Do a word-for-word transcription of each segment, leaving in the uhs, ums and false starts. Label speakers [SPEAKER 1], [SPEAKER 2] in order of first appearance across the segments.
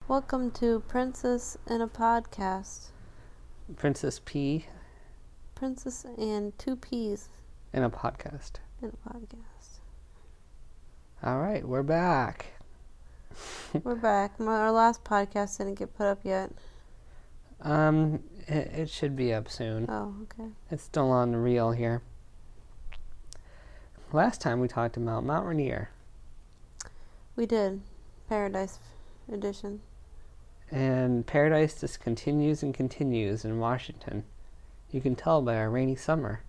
[SPEAKER 1] Welcome to Princess in a Podcast.
[SPEAKER 2] Princess P
[SPEAKER 1] Princess and two P's
[SPEAKER 2] in a podcast.
[SPEAKER 1] in a podcast.
[SPEAKER 2] All right, we're back.
[SPEAKER 1] We're back. My, our last podcast didn't get put up yet.
[SPEAKER 2] Um, it, it should be up soon.
[SPEAKER 1] Oh, okay.
[SPEAKER 2] It's still on the reel here. Last time we talked about Mount Rainier.
[SPEAKER 1] We did. Paradise Edition.
[SPEAKER 2] And paradise just continues and continues in Washington. You can tell by our rainy summer.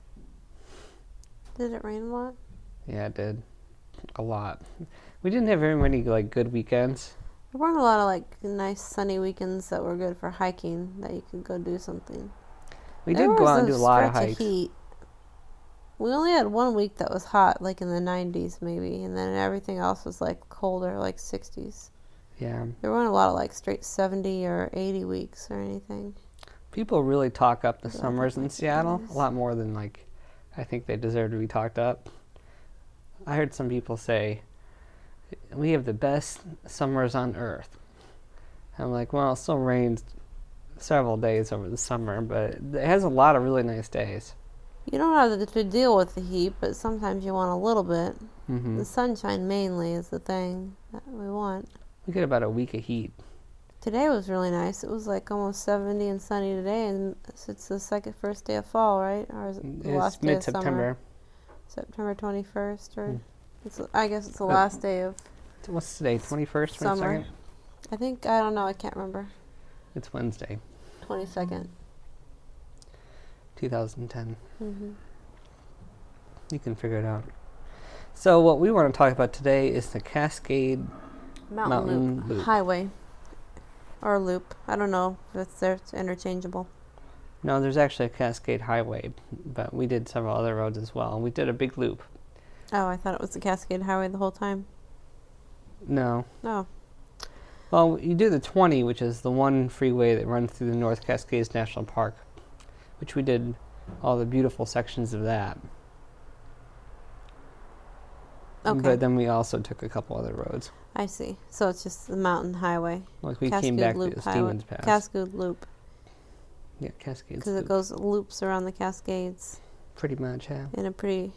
[SPEAKER 1] Did it rain a lot?
[SPEAKER 2] Yeah, it did. A lot. We didn't have very many like good weekends.
[SPEAKER 1] There weren't a lot of like nice sunny weekends that were good for hiking that you could go do something.
[SPEAKER 2] We
[SPEAKER 1] There
[SPEAKER 2] did go
[SPEAKER 1] was
[SPEAKER 2] out and do a lot of
[SPEAKER 1] stretch
[SPEAKER 2] hikes.
[SPEAKER 1] heat. We only had one week that was hot, like in the nineties maybe, and then everything else was like colder, like sixties.
[SPEAKER 2] Yeah.
[SPEAKER 1] There weren't a lot of like straight seventy or eighty weeks or anything.
[SPEAKER 2] People really talk up the
[SPEAKER 1] Yeah,
[SPEAKER 2] summers in
[SPEAKER 1] that's
[SPEAKER 2] Seattle
[SPEAKER 1] nice.
[SPEAKER 2] a lot more than like I think they deserve to be talked up. I heard some people say we have the best summers on earth. I'm like, well, it still rains several days over the summer, but it has a lot of really nice days.
[SPEAKER 1] You don't have to deal with the heat, but sometimes you want a little bit.
[SPEAKER 2] Mm-hmm.
[SPEAKER 1] The sunshine mainly is the thing that we want.
[SPEAKER 2] We get about a week of heat.
[SPEAKER 1] Today was really nice. It was like almost seventy and sunny today, and it's it's the second first day of fall, right? Or is it the
[SPEAKER 2] It's
[SPEAKER 1] last day of summer?
[SPEAKER 2] mid-September.
[SPEAKER 1] September twenty-first, or
[SPEAKER 2] Hmm.
[SPEAKER 1] it's, I guess it's the
[SPEAKER 2] Uh,
[SPEAKER 1] last day of
[SPEAKER 2] What's today? twenty-first,
[SPEAKER 1] summer.
[SPEAKER 2] twenty-second?
[SPEAKER 1] I think, I don't know, I can't remember.
[SPEAKER 2] It's Wednesday,
[SPEAKER 1] twenty-second.
[SPEAKER 2] two thousand ten.
[SPEAKER 1] Mm-hmm.
[SPEAKER 2] You can figure it out. So what we want to talk about today is the Cascade
[SPEAKER 1] Mountain,
[SPEAKER 2] Mountain
[SPEAKER 1] loop.
[SPEAKER 2] Loop.
[SPEAKER 1] Highway. Or loop. I don't know if it's there. It's interchangeable.
[SPEAKER 2] No, there's actually a Cascade Highway, but we did several other roads as well. We did a big loop.
[SPEAKER 1] Oh, I thought it was the Cascade Highway the whole time.
[SPEAKER 2] No.
[SPEAKER 1] No.
[SPEAKER 2] Well, you do the twenty, which is the one freeway that runs through the North Cascades National Park, which we did all the beautiful sections of that.
[SPEAKER 1] Okay.
[SPEAKER 2] But then we also took a couple other roads.
[SPEAKER 1] I see. So it's just the mountain highway.
[SPEAKER 2] Like we
[SPEAKER 1] Cascade
[SPEAKER 2] came back
[SPEAKER 1] Loop
[SPEAKER 2] to
[SPEAKER 1] Highway.
[SPEAKER 2] Stevens Pass.
[SPEAKER 1] Cascade Loop.
[SPEAKER 2] yeah, Cascades.
[SPEAKER 1] Because it
[SPEAKER 2] Loop.
[SPEAKER 1] goes loops around the Cascades
[SPEAKER 2] Pretty much, yeah.
[SPEAKER 1] in a pretty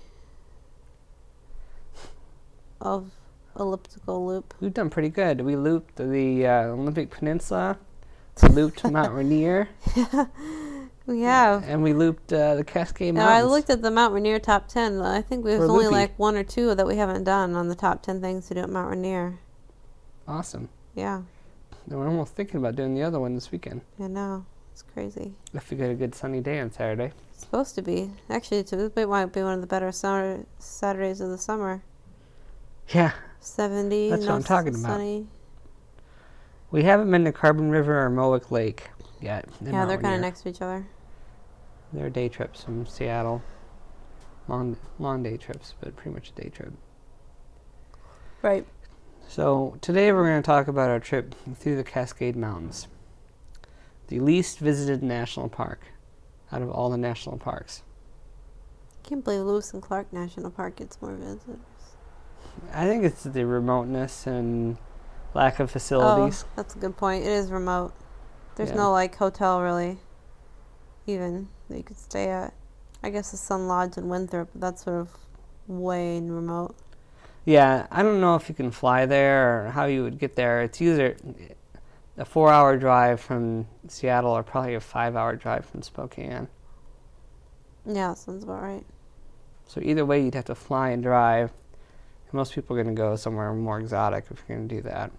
[SPEAKER 1] of elliptical loop.
[SPEAKER 2] We've done pretty good. We looped the uh, Olympic Peninsula, we looped Mount Rainier,
[SPEAKER 1] We have.
[SPEAKER 2] and we looped uh, the Cascade
[SPEAKER 1] Now, I
[SPEAKER 2] Mountains.
[SPEAKER 1] looked at the Mount Rainier top ten. I think there's
[SPEAKER 2] We're
[SPEAKER 1] only
[SPEAKER 2] loopy.
[SPEAKER 1] like one or two that we haven't done on the top ten things to do at Mount Rainier.
[SPEAKER 2] Awesome.
[SPEAKER 1] Yeah,
[SPEAKER 2] And we're almost thinking about doing the other one this weekend.
[SPEAKER 1] I know. It's crazy.
[SPEAKER 2] If we get a good sunny day on Saturday.
[SPEAKER 1] It's supposed to be. Actually, it might be one of the better summer Saturdays of the summer.
[SPEAKER 2] Yeah.
[SPEAKER 1] seventy,
[SPEAKER 2] That's
[SPEAKER 1] no
[SPEAKER 2] what I'm talking
[SPEAKER 1] s-
[SPEAKER 2] about.
[SPEAKER 1] sunny.
[SPEAKER 2] We haven't been to Carbon River or Mowick Lake yet. in
[SPEAKER 1] Yeah,
[SPEAKER 2] Mount
[SPEAKER 1] they're kind of
[SPEAKER 2] Rainier.
[SPEAKER 1] next to each other.
[SPEAKER 2] They're day trips from Seattle. Long, long day trips, but pretty much a day trip.
[SPEAKER 1] Right.
[SPEAKER 2] So today we're going to talk about our trip through the Cascade Mountains, the least visited national park out of all the national parks.
[SPEAKER 1] Can't believe Lewis and Clark National Park gets more visitors.
[SPEAKER 2] I think it's the remoteness and lack of facilities.
[SPEAKER 1] Oh, that's a good point. It is remote. There's
[SPEAKER 2] Yeah.
[SPEAKER 1] no like hotel really, even that you could stay at. I guess the Sun Lodge in Winthrop, but that's sort of way remote.
[SPEAKER 2] Yeah, I don't know if you can fly there or how you would get there. It's either a four-hour drive from Seattle or probably a five-hour drive from Spokane.
[SPEAKER 1] Yeah, that sounds about right.
[SPEAKER 2] So either way, you'd have to fly and drive. And most people are going to go somewhere more exotic if you're going to do that.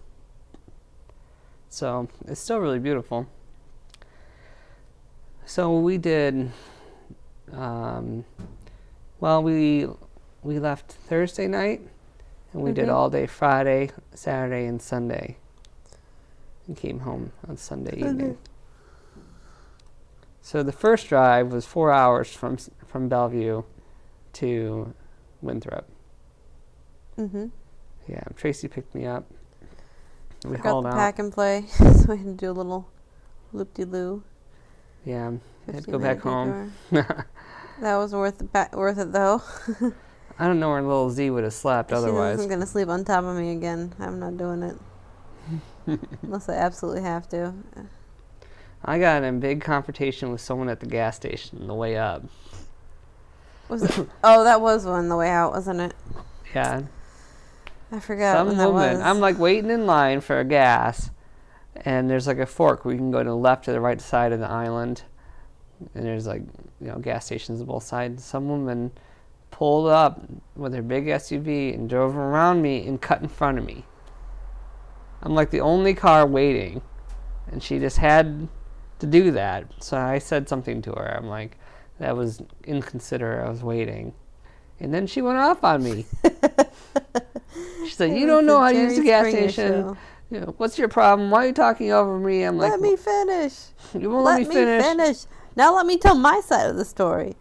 [SPEAKER 2] So it's still really beautiful. So we did, um, well, we we left Thursday night, and we did
[SPEAKER 1] Mhm.
[SPEAKER 2] all day Friday, Saturday, and Sunday, and came home on Sunday evening. So the first drive was four hours from s- from Bellevue to Winthrop.
[SPEAKER 1] Mm-hmm.
[SPEAKER 2] Yeah, Tracy picked me up. We
[SPEAKER 1] Got
[SPEAKER 2] hauled
[SPEAKER 1] the
[SPEAKER 2] out.
[SPEAKER 1] pack and play, so we had to do a little loop-de-loo.
[SPEAKER 2] Yeah, I had to go
[SPEAKER 1] fifteen
[SPEAKER 2] back
[SPEAKER 1] minute
[SPEAKER 2] home.
[SPEAKER 1] detour. That was worth it, ba- worth it though.
[SPEAKER 2] I don't know where little Z would have slept
[SPEAKER 1] She
[SPEAKER 2] otherwise.
[SPEAKER 1] isn't gonna sleep on top of me again. I'm not doing it. unless I absolutely have to.
[SPEAKER 2] I got in a big confrontation with someone at the gas station on the way up.
[SPEAKER 1] Was it? Oh, that was one the way out, wasn't it?
[SPEAKER 2] Yeah.
[SPEAKER 1] I forgot
[SPEAKER 2] Some
[SPEAKER 1] when that
[SPEAKER 2] woman.
[SPEAKER 1] was.
[SPEAKER 2] I'm like waiting in line for a gas, and there's like a fork where you can go to the left or the right side of the island, and there's like, you know, gas stations on both sides. Some woman pulled up with her big S U V and drove around me and cut in front of me. I'm like the only car waiting, and she just had to do that. So I said something to her. I'm like, that was inconsiderate. I was waiting. And then she went off on me. She said, you don't know how to use the gas station. You know, what's your problem? Why are you talking over me? I'm like,
[SPEAKER 1] let me finish.
[SPEAKER 2] You won't let,
[SPEAKER 1] let
[SPEAKER 2] me finish.
[SPEAKER 1] finish. Now let me tell my side of the story.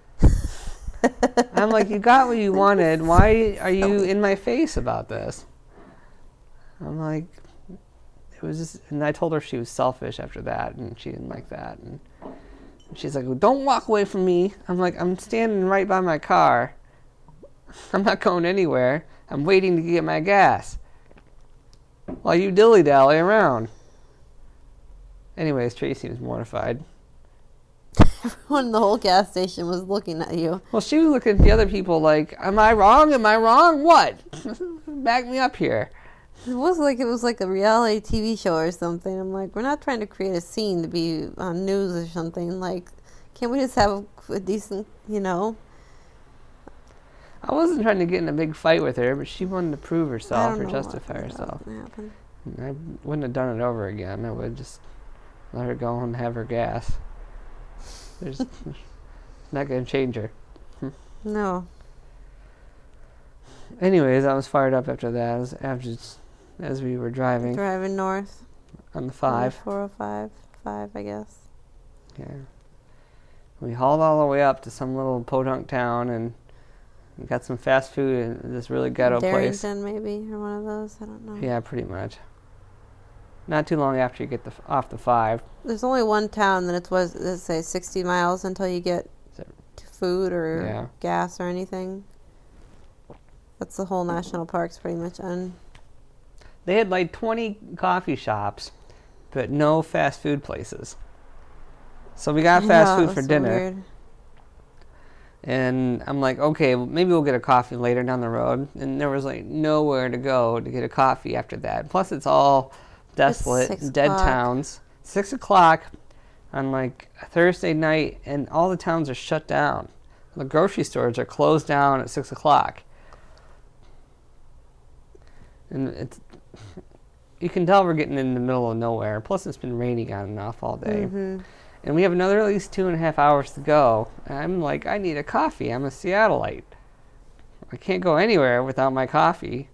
[SPEAKER 2] I'm like, you got what you wanted. Why are you in my face about this? I'm like, it was just, and I told her she was selfish after that, and she didn't like that. And she's like, well, don't walk away from me. I'm like, I'm standing right by my car. I'm not going anywhere. I'm waiting to get my gas while you dilly-dally around. Anyways, Tracy was mortified.
[SPEAKER 1] Everyone in the whole gas station was looking at you.
[SPEAKER 2] Well, she was looking at the other people like, am I wrong? Am I wrong? What? Back me up here.
[SPEAKER 1] It was like it was like a reality T V show or something. I'm like, we're not trying to create a scene to be on news or something. Like, can't we just have a decent, you know?
[SPEAKER 2] I wasn't trying to get in a big fight with her, but she wanted to prove
[SPEAKER 1] I
[SPEAKER 2] herself
[SPEAKER 1] don't
[SPEAKER 2] or
[SPEAKER 1] know
[SPEAKER 2] justify
[SPEAKER 1] what
[SPEAKER 2] herself.
[SPEAKER 1] was gonna happen.
[SPEAKER 2] I wouldn't have done it over again. I would just let her go and have her gas. There's not going to change her.
[SPEAKER 1] No.
[SPEAKER 2] Anyways, I was fired up after that. As, after, as we were driving
[SPEAKER 1] Driving north.
[SPEAKER 2] on the five.
[SPEAKER 1] four oh five. Five, I guess.
[SPEAKER 2] Yeah. We hauled all the way up to some little podunk town and we got some fast food in this really ghetto place.
[SPEAKER 1] Darrington, maybe, or one of those. I don't know.
[SPEAKER 2] Yeah, pretty much. Not too long after you get the f- off the five.
[SPEAKER 1] There's only one town that it was, let's say, sixty miles until you get
[SPEAKER 2] Is
[SPEAKER 1] to food or
[SPEAKER 2] Yeah.
[SPEAKER 1] gas or anything. That's the whole national park's pretty much on.
[SPEAKER 2] They had like twenty coffee shops, but no fast food places. So we got fast
[SPEAKER 1] Yeah,
[SPEAKER 2] food
[SPEAKER 1] it
[SPEAKER 2] for
[SPEAKER 1] was
[SPEAKER 2] dinner.
[SPEAKER 1] weird.
[SPEAKER 2] And I'm like, okay, well, maybe we'll get a coffee later down the road. And there was like nowhere to go to get a coffee after that. Plus, it's all desolate,
[SPEAKER 1] six
[SPEAKER 2] dead
[SPEAKER 1] o'clock.
[SPEAKER 2] towns. Six o'clock on like a Thursday night, and all the towns are shut down. The grocery stores are closed down at six o'clock. And it's, you can tell we're getting in the middle of nowhere. Plus, it's been raining on and off all day.
[SPEAKER 1] Mm-hmm.
[SPEAKER 2] And we have another at least two and a half hours to go. And I'm like, I need a coffee. I'm a Seattleite. I can't go anywhere without my coffee.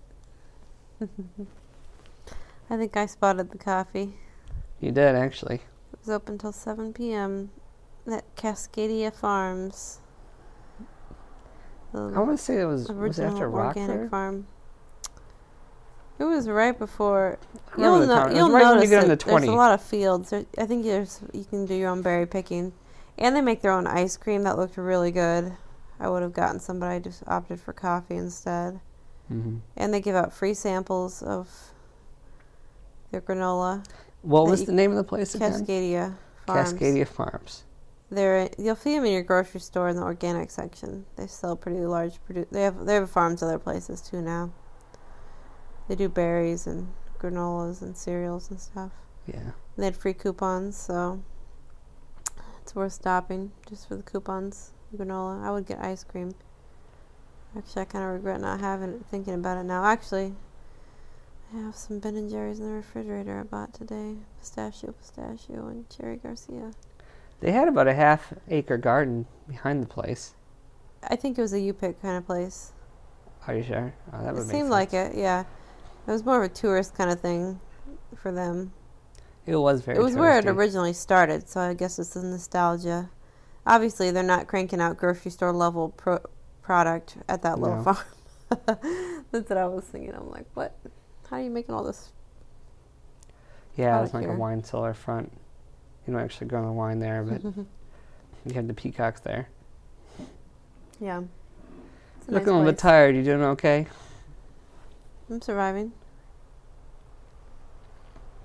[SPEAKER 1] I think I spotted the coffee.
[SPEAKER 2] You did, actually.
[SPEAKER 1] It was open till seven p.m. at Cascadia Farms. The
[SPEAKER 2] I want to say it was, was it
[SPEAKER 1] original
[SPEAKER 2] after
[SPEAKER 1] organic
[SPEAKER 2] Rockford?
[SPEAKER 1] farm. It was right before.
[SPEAKER 2] I don't remember
[SPEAKER 1] You'll
[SPEAKER 2] the
[SPEAKER 1] know.
[SPEAKER 2] town. It
[SPEAKER 1] You'll
[SPEAKER 2] was right when you
[SPEAKER 1] notice
[SPEAKER 2] get on
[SPEAKER 1] that
[SPEAKER 2] the
[SPEAKER 1] there's
[SPEAKER 2] twenty.
[SPEAKER 1] a lot of fields. There, I think there's you can do your own berry picking, and they make their own ice cream that looked really good. I would have gotten some, but I just opted for coffee instead.
[SPEAKER 2] Mm-hmm.
[SPEAKER 1] And they give out free samples of their granola.
[SPEAKER 2] What
[SPEAKER 1] that
[SPEAKER 2] was
[SPEAKER 1] you-
[SPEAKER 2] the name of the place again?
[SPEAKER 1] Cascadia Farms.
[SPEAKER 2] Cascadia Farms.
[SPEAKER 1] They're you'll see them in your grocery store in the organic section. They sell pretty large. Produ- they have they have farms other places too now. They do berries and granolas and cereals and stuff.
[SPEAKER 2] Yeah.
[SPEAKER 1] And they had free coupons, so it's worth stopping just for the coupons. Granola. I would get ice cream. Actually, I kind of regret not having it. Thinking about it now. Actually, I have some Ben and Jerry's in the refrigerator I bought today. Pistachio, pistachio, and cherry Garcia.
[SPEAKER 2] They had about a half acre garden behind the place.
[SPEAKER 1] I think it was a U-Pick kind of place.
[SPEAKER 2] Are you sure? Oh, that
[SPEAKER 1] It
[SPEAKER 2] would make
[SPEAKER 1] seemed
[SPEAKER 2] sense.
[SPEAKER 1] like it, yeah. It was more of a tourist kind of thing for them.
[SPEAKER 2] It was very
[SPEAKER 1] It was where it
[SPEAKER 2] touristy.
[SPEAKER 1] originally started, so I guess it's the nostalgia. Obviously, they're not cranking out grocery store level pro- product at that little
[SPEAKER 2] No.
[SPEAKER 1] farm. That's what I was thinking. I'm like, what? How are you making all this?
[SPEAKER 2] Yeah, it was
[SPEAKER 1] product
[SPEAKER 2] like
[SPEAKER 1] here?
[SPEAKER 2] a wine cellar front. You don't actually grow the wine there, but you had the peacocks there.
[SPEAKER 1] Yeah. It's a
[SPEAKER 2] Looking
[SPEAKER 1] nice
[SPEAKER 2] a little bit
[SPEAKER 1] place.
[SPEAKER 2] tired. You doing okay?
[SPEAKER 1] I'm surviving.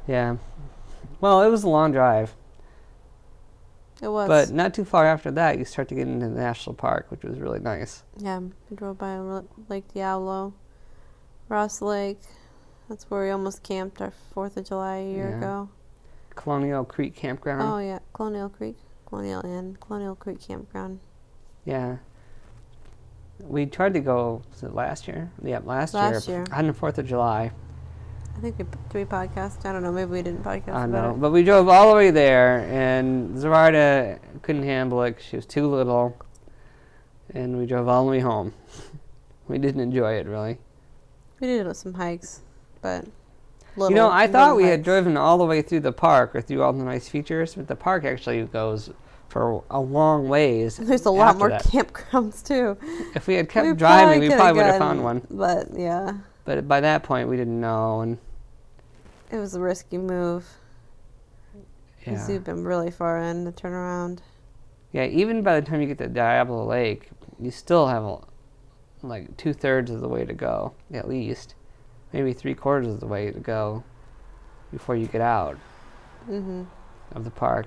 [SPEAKER 2] Yeah. Well, it was a long drive.
[SPEAKER 1] It was.
[SPEAKER 2] But not too far after that, you start to get into the national park, which was really nice.
[SPEAKER 1] Yeah, we drove by Lake Diablo, Ross Lake. That's where we almost camped our fourth of July a year
[SPEAKER 2] Yeah.
[SPEAKER 1] ago.
[SPEAKER 2] Colonial Creek Campground.
[SPEAKER 1] Oh, yeah. Colonial Creek. Colonial Inn. Colonial Creek Campground.
[SPEAKER 2] Yeah. We tried to go, was it last year? Yeah, last,
[SPEAKER 1] Last
[SPEAKER 2] year.
[SPEAKER 1] year.
[SPEAKER 2] On the fourth of July.
[SPEAKER 1] I think we, did we podcast? I don't know. Maybe we didn't podcast
[SPEAKER 2] I
[SPEAKER 1] about
[SPEAKER 2] know.
[SPEAKER 1] it.
[SPEAKER 2] But we drove all the way there, and Zoraida couldn't handle it 'cause she was too little. And we drove all the way home. We didn't enjoy it, really.
[SPEAKER 1] We did some hikes, but little.
[SPEAKER 2] You know, I
[SPEAKER 1] little
[SPEAKER 2] thought we had
[SPEAKER 1] hikes.
[SPEAKER 2] driven all the way through the park or through all the nice features, but the park actually goes for a long ways.
[SPEAKER 1] There's a lot
[SPEAKER 2] after
[SPEAKER 1] more
[SPEAKER 2] that.
[SPEAKER 1] campgrounds, too.
[SPEAKER 2] If we had kept
[SPEAKER 1] We
[SPEAKER 2] driving, we
[SPEAKER 1] coulda
[SPEAKER 2] probably would have
[SPEAKER 1] gotten-
[SPEAKER 2] found one.
[SPEAKER 1] But, yeah,
[SPEAKER 2] But by that point, we didn't know, and
[SPEAKER 1] it was a risky move. Because
[SPEAKER 2] yeah,
[SPEAKER 1] you've been really far in to turn around.
[SPEAKER 2] yeah. Even by the time you get to Diablo Lake, you still have a, like two thirds of the way to go, at least, maybe three quarters of the way to go before you get out
[SPEAKER 1] Mm-hmm.
[SPEAKER 2] of the park.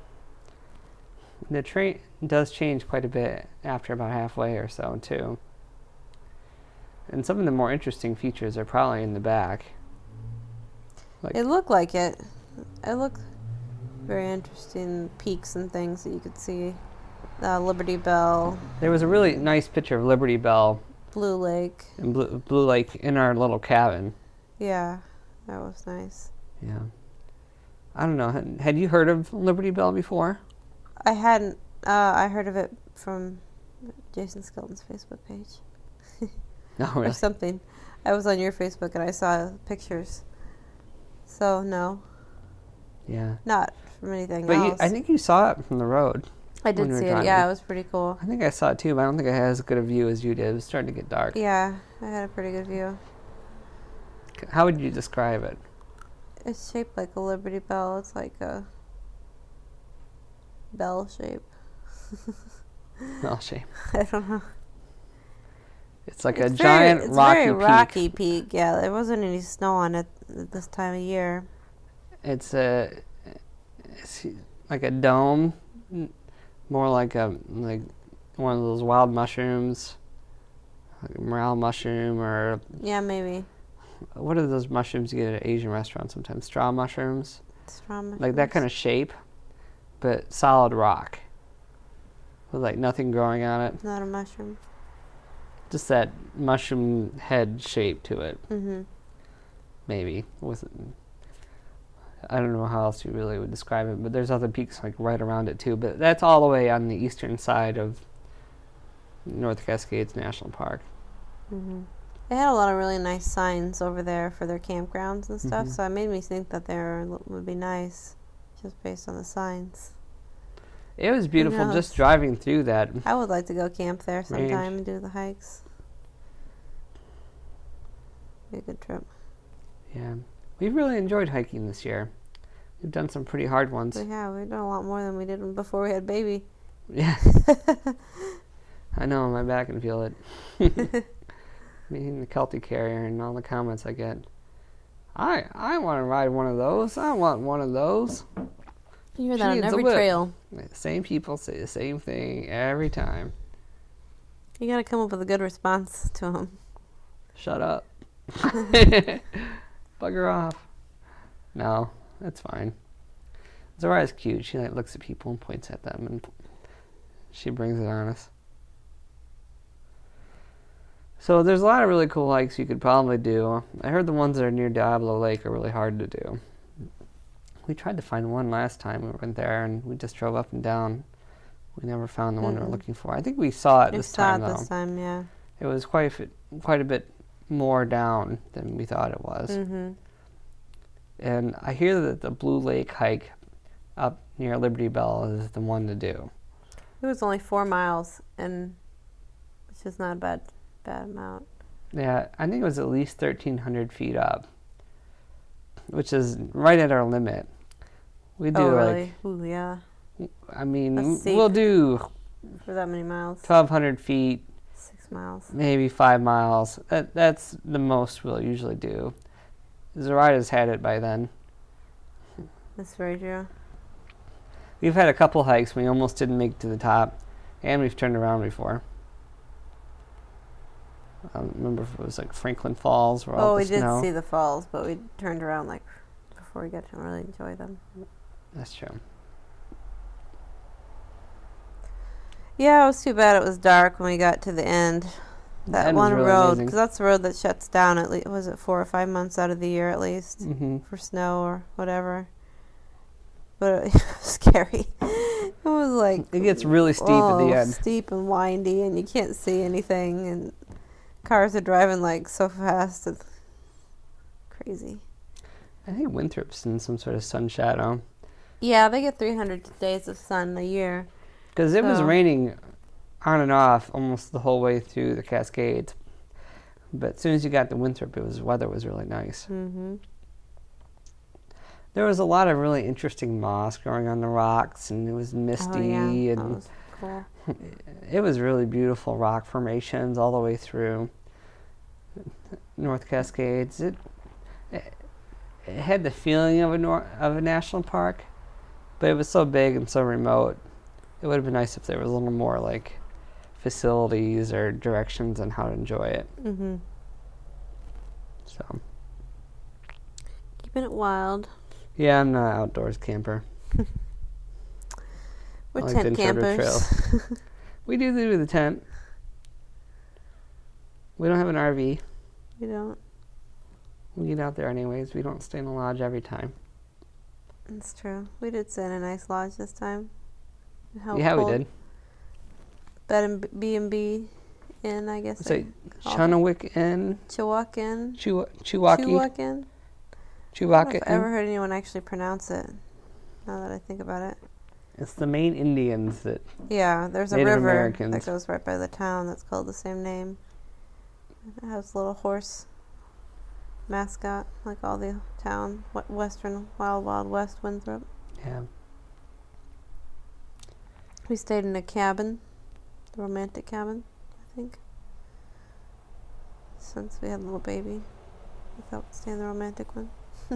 [SPEAKER 2] The train does change quite a bit after about halfway or so, too. And some of the more interesting features are probably in the back. Like,
[SPEAKER 1] It looked like it. It looked very interesting. Peaks and things that you could see. Uh, Liberty Bell,
[SPEAKER 2] there was a really nice picture of Liberty Bell
[SPEAKER 1] Blue Lake.
[SPEAKER 2] and Blue, Blue Lake in our little cabin.
[SPEAKER 1] Yeah, that was nice.
[SPEAKER 2] Yeah. I don't know. Had, had you heard of Liberty Bell before?
[SPEAKER 1] I hadn't. Uh, I heard of it from Jason Skelton's Facebook page
[SPEAKER 2] No,
[SPEAKER 1] or
[SPEAKER 2] really.
[SPEAKER 1] something. I was on your Facebook and I saw pictures. So no,
[SPEAKER 2] Yeah.
[SPEAKER 1] not from anything
[SPEAKER 2] But you,
[SPEAKER 1] else.
[SPEAKER 2] I think you saw it from the road.
[SPEAKER 1] I
[SPEAKER 2] when
[SPEAKER 1] did
[SPEAKER 2] we were
[SPEAKER 1] see it.
[SPEAKER 2] driving.
[SPEAKER 1] Yeah, it was pretty cool.
[SPEAKER 2] I think I saw it too, but I don't think I had as good a view as you did. It was starting to get dark.
[SPEAKER 1] Yeah, I had a pretty good view.
[SPEAKER 2] How would you describe it?
[SPEAKER 1] It's shaped like a Liberty Bell. It's like a bell shape.
[SPEAKER 2] Well, shame.
[SPEAKER 1] I don't know.
[SPEAKER 2] It's like
[SPEAKER 1] It's
[SPEAKER 2] a
[SPEAKER 1] very-
[SPEAKER 2] giant
[SPEAKER 1] it's
[SPEAKER 2] rocky
[SPEAKER 1] very
[SPEAKER 2] peak.
[SPEAKER 1] rocky peak. Yeah, there wasn't any snow on it at this time of year.
[SPEAKER 2] It's a, it's like a dome, n- more like a like one of those wild mushrooms, like a morel mushroom, or
[SPEAKER 1] Yeah, maybe.
[SPEAKER 2] what are those mushrooms you get at Asian restaurants sometimes? Straw mushrooms,
[SPEAKER 1] Straw
[SPEAKER 2] like that kind of shape, but solid rock, with like nothing growing on it.
[SPEAKER 1] Not a mushroom.
[SPEAKER 2] Just that mushroom head shape to it,
[SPEAKER 1] Mm-hmm.
[SPEAKER 2] maybe. With I don't know how else you really would describe it, but there's other peaks like right around it too. But that's all the way on the eastern side of North Cascades National Park.
[SPEAKER 1] Mm-hmm. They had a lot of really nice signs over there for their campgrounds and stuff,
[SPEAKER 2] Mhm.
[SPEAKER 1] so it made me think that they were, would be nice, just based on the signs.
[SPEAKER 2] It was beautiful
[SPEAKER 1] knows?
[SPEAKER 2] just driving through that.
[SPEAKER 1] I would like to go camp there sometime and do the hikes. Be a good trip.
[SPEAKER 2] Yeah, we've really enjoyed hiking this year. We've done some pretty hard ones.
[SPEAKER 1] But yeah, we've done a lot more than we did before we had baby.
[SPEAKER 2] Yeah, I know my back can feel it. Meeting the Celtic Carrier and all the comments I get. I I want to ride one of those. I want one of those.
[SPEAKER 1] You hear
[SPEAKER 2] She
[SPEAKER 1] that on
[SPEAKER 2] needs a
[SPEAKER 1] every
[SPEAKER 2] whip.
[SPEAKER 1] trail.
[SPEAKER 2] The same people say the same thing every time.
[SPEAKER 1] You gotta come up with a good response to them.
[SPEAKER 2] Shut up. Bugger off. No, that's fine. Zora's cute. She like looks at people and points at them, and she brings it on us. So there's a lot of really cool hikes you could probably do. I heard the ones that are near Diablo Lake are really hard to do. We tried to find one last time we went there, and we just drove up and down. We never found the one we were
[SPEAKER 1] Mm-mm.
[SPEAKER 2] looking for. I think we saw it
[SPEAKER 1] I
[SPEAKER 2] this
[SPEAKER 1] saw
[SPEAKER 2] time,
[SPEAKER 1] it
[SPEAKER 2] though.
[SPEAKER 1] this time, yeah.
[SPEAKER 2] It was quite a, fit- quite a bit more down than we thought it was.
[SPEAKER 1] Mm-hmm.
[SPEAKER 2] And I hear that the Blue Lake hike up near Liberty Bell is the one to do.
[SPEAKER 1] It was only four miles, and which is not a bad, bad amount.
[SPEAKER 2] Yeah, I think it was at least thirteen hundred feet up, which is right at our limit. We do
[SPEAKER 1] Oh,
[SPEAKER 2] like,
[SPEAKER 1] really? Ooh, yeah.
[SPEAKER 2] I mean,
[SPEAKER 1] That's
[SPEAKER 2] we'll
[SPEAKER 1] steep.
[SPEAKER 2] do
[SPEAKER 1] For that many miles.
[SPEAKER 2] twelve hundred feet,
[SPEAKER 1] Six miles.
[SPEAKER 2] maybe five miles. That That's the most we'll usually do. Zoraida's had it by then.
[SPEAKER 1] That's very true.
[SPEAKER 2] We've had a couple hikes we almost didn't make it to the top, and we've turned around before. I don't remember if it was like Franklin Falls where all
[SPEAKER 1] Oh,
[SPEAKER 2] the
[SPEAKER 1] we did
[SPEAKER 2] snow.
[SPEAKER 1] see the falls, but we turned around like before we got to really enjoy them.
[SPEAKER 2] That's true.
[SPEAKER 1] Yeah, it was too bad it was dark when we got to the end.
[SPEAKER 2] The
[SPEAKER 1] That
[SPEAKER 2] end was
[SPEAKER 1] one
[SPEAKER 2] really
[SPEAKER 1] road,
[SPEAKER 2] amazing.
[SPEAKER 1] because that's the road that shuts down at least, was it four or five months out of the year at least,
[SPEAKER 2] Mm-hmm.
[SPEAKER 1] for snow or whatever. But it was scary. It was like...
[SPEAKER 2] It gets really steep
[SPEAKER 1] oh,
[SPEAKER 2] at the end.
[SPEAKER 1] steep and windy, and you can't see anything, and cars are driving like so fast. It's crazy.
[SPEAKER 2] I think Winthrop's in some sort of sun shadow.
[SPEAKER 1] Yeah, they get three hundred days of sun a year.
[SPEAKER 2] Because it was
[SPEAKER 1] So-
[SPEAKER 2] raining on and off almost the whole way through the Cascades. But as soon as you got to Winthrop, it was weather was really nice.
[SPEAKER 1] Mm-hmm.
[SPEAKER 2] There was a lot of really interesting moss growing on the rocks, and it was misty,
[SPEAKER 1] Oh, yeah, that
[SPEAKER 2] and
[SPEAKER 1] was cool.
[SPEAKER 2] it was really beautiful rock formations all the way through North Cascades. It, it, it had the feeling of a nor- of a national park, but it was so big and so remote. It would have been nice if there was a little more like facilities or directions on how to enjoy it.
[SPEAKER 1] Mm-hmm.
[SPEAKER 2] So
[SPEAKER 1] Keeping it wild.
[SPEAKER 2] yeah, I'm not an outdoors camper.
[SPEAKER 1] We're
[SPEAKER 2] I like
[SPEAKER 1] tent
[SPEAKER 2] the Enchanted
[SPEAKER 1] campers.
[SPEAKER 2] We do do the tent. We don't have an R V.
[SPEAKER 1] We don't.
[SPEAKER 2] We get out there anyways. We don't stay in the lodge every time.
[SPEAKER 1] It's true. We did stay in a nice lodge this time.
[SPEAKER 2] Yeah, we did.
[SPEAKER 1] Bed and B and B Inn, I guess.
[SPEAKER 2] It's
[SPEAKER 1] they
[SPEAKER 2] like
[SPEAKER 1] call it.
[SPEAKER 2] Chunawik Inn,
[SPEAKER 1] Chewak Inn.
[SPEAKER 2] Chew- Chewaki,
[SPEAKER 1] Chewak Inn. I don't know
[SPEAKER 2] Chewaka
[SPEAKER 1] if I ever
[SPEAKER 2] Inn.
[SPEAKER 1] heard anyone actually pronounce it. Now that I think about it.
[SPEAKER 2] It's the main Indians that
[SPEAKER 1] Yeah, there's a
[SPEAKER 2] Native
[SPEAKER 1] river
[SPEAKER 2] Americans.
[SPEAKER 1] that goes right by the town that's called the same name. It has a little horse mascot, like all the town, what Western Wild Wild West Winthrop.
[SPEAKER 2] yeah.
[SPEAKER 1] We stayed in a cabin, the romantic cabin, I think. Since we had a little baby, we thought we'd stay in the romantic one.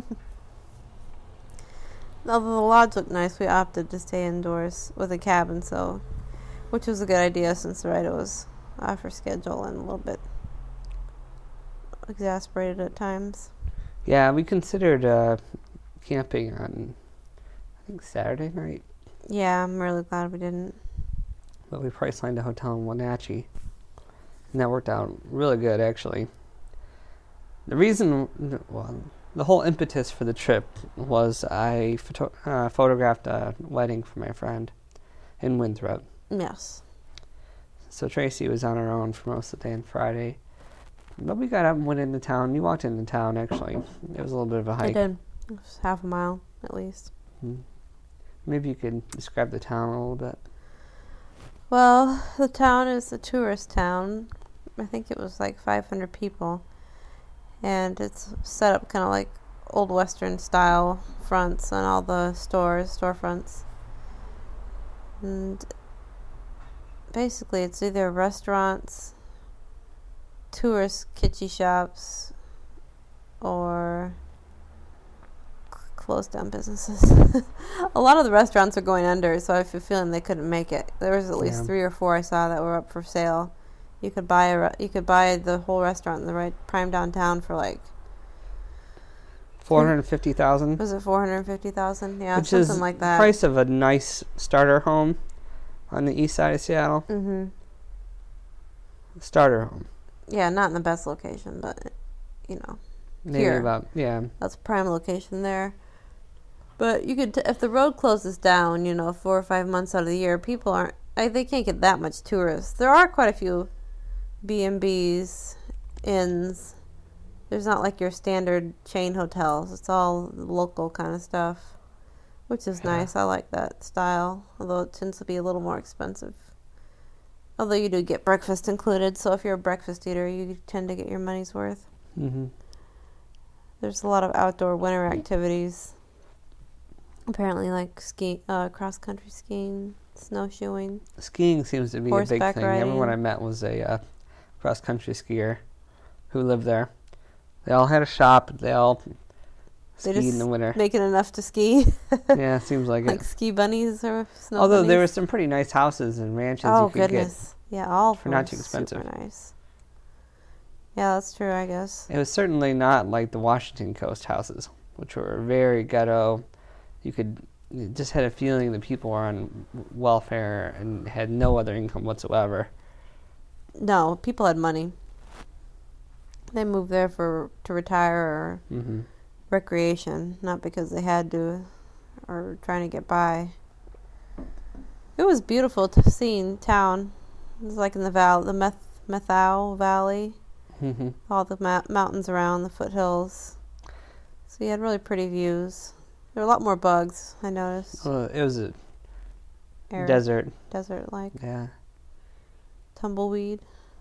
[SPEAKER 1] Although the lodge looked nice, we opted to stay indoors with a cabin, so which was a good idea since Rita was off her schedule and a little bit exasperated at times.
[SPEAKER 2] Yeah, we considered uh, camping on, I think, Saturday night.
[SPEAKER 1] Yeah, I'm really glad we didn't.
[SPEAKER 2] But we price lined a hotel in Wenatchee. And that worked out really good, actually. The reason, well, the whole impetus for the trip was I photo- uh, photographed a wedding for my friend in Winthrop.
[SPEAKER 1] Yes.
[SPEAKER 2] So Tracy was on her own for most of the day on Friday. But we got up and went into town. You walked into town, actually. It was a little bit of a
[SPEAKER 1] I
[SPEAKER 2] hike.
[SPEAKER 1] did. It was half a mile, at least.
[SPEAKER 2] Hmm. Maybe you could describe the town a little bit.
[SPEAKER 1] Well, the town is a tourist town. I think it was like five hundred people. And it's set up kind of like old Western style fronts on all the stores, storefronts. And basically it's either restaurants, tourist kitschy shops, or c- closed down businesses. A lot of the restaurants are going under, so I have a feeling they couldn't make it. There was at least
[SPEAKER 2] Yeah.
[SPEAKER 1] three or four I saw that were up for sale. You could buy a re- you could buy the whole restaurant in the right prime downtown for like,
[SPEAKER 2] four hundred fifty thousand
[SPEAKER 1] was it four hundred fifty thousand? Yeah,
[SPEAKER 2] which
[SPEAKER 1] something
[SPEAKER 2] is
[SPEAKER 1] like
[SPEAKER 2] the
[SPEAKER 1] that.
[SPEAKER 2] price of a nice starter home on the east side of Seattle.
[SPEAKER 1] Mm-hmm.
[SPEAKER 2] Starter home.
[SPEAKER 1] Yeah, not in the best location, but you know,
[SPEAKER 2] Maybe
[SPEAKER 1] Here.
[SPEAKER 2] about, yeah.
[SPEAKER 1] that's prime location there. But you could, t- if the road closes down, you know, four or five months out of the year, people aren't, I, they can't get that much tourists. There are quite a few B and B's, inns. There's not like your standard chain hotels. It's all local kind of stuff, which is
[SPEAKER 2] Yeah.
[SPEAKER 1] nice. I like that style, although it tends to be a little more expensive. Although you do get breakfast included, so if you're a breakfast eater, you tend to get your money's worth.
[SPEAKER 2] Mm-hmm.
[SPEAKER 1] There's a lot of outdoor winter activities. Apparently, like ski, uh, cross-country skiing, snowshoeing.
[SPEAKER 2] Skiing seems to be a big
[SPEAKER 1] Horseback
[SPEAKER 2] thing. Everyone I
[SPEAKER 1] riding.
[SPEAKER 2] met was a uh, cross-country skier who lived there. They all had a shop. They all
[SPEAKER 1] They
[SPEAKER 2] ski in
[SPEAKER 1] just
[SPEAKER 2] the winter.
[SPEAKER 1] making enough to ski.
[SPEAKER 2] Yeah, seems like,
[SPEAKER 1] Like
[SPEAKER 2] it.
[SPEAKER 1] ski bunnies or snow
[SPEAKER 2] Although
[SPEAKER 1] bunnies.
[SPEAKER 2] there were some pretty nice houses and ranches
[SPEAKER 1] Oh,
[SPEAKER 2] you could
[SPEAKER 1] goodness. Yeah, all
[SPEAKER 2] for
[SPEAKER 1] were
[SPEAKER 2] not too expensive.
[SPEAKER 1] super nice. Yeah, that's true, I guess.
[SPEAKER 2] get. It was certainly not like the Washington Coast houses, which were very ghetto. You could you just had a feeling that people were on welfare and had no other income whatsoever.
[SPEAKER 1] No, people had money. They moved there for to retire or
[SPEAKER 2] Mm-hmm.
[SPEAKER 1] recreation, not because they had to or trying to get by. It was beautiful to see in town. It was like in the val, the Meth Methau Valley,
[SPEAKER 2] Mm-hmm.
[SPEAKER 1] all the ma- mountains around the foothills. So you had really pretty views. There were a lot more bugs, I noticed.
[SPEAKER 2] Well, it was a
[SPEAKER 1] Arid,
[SPEAKER 2] desert.
[SPEAKER 1] desert like
[SPEAKER 2] Yeah,
[SPEAKER 1] tumbleweed.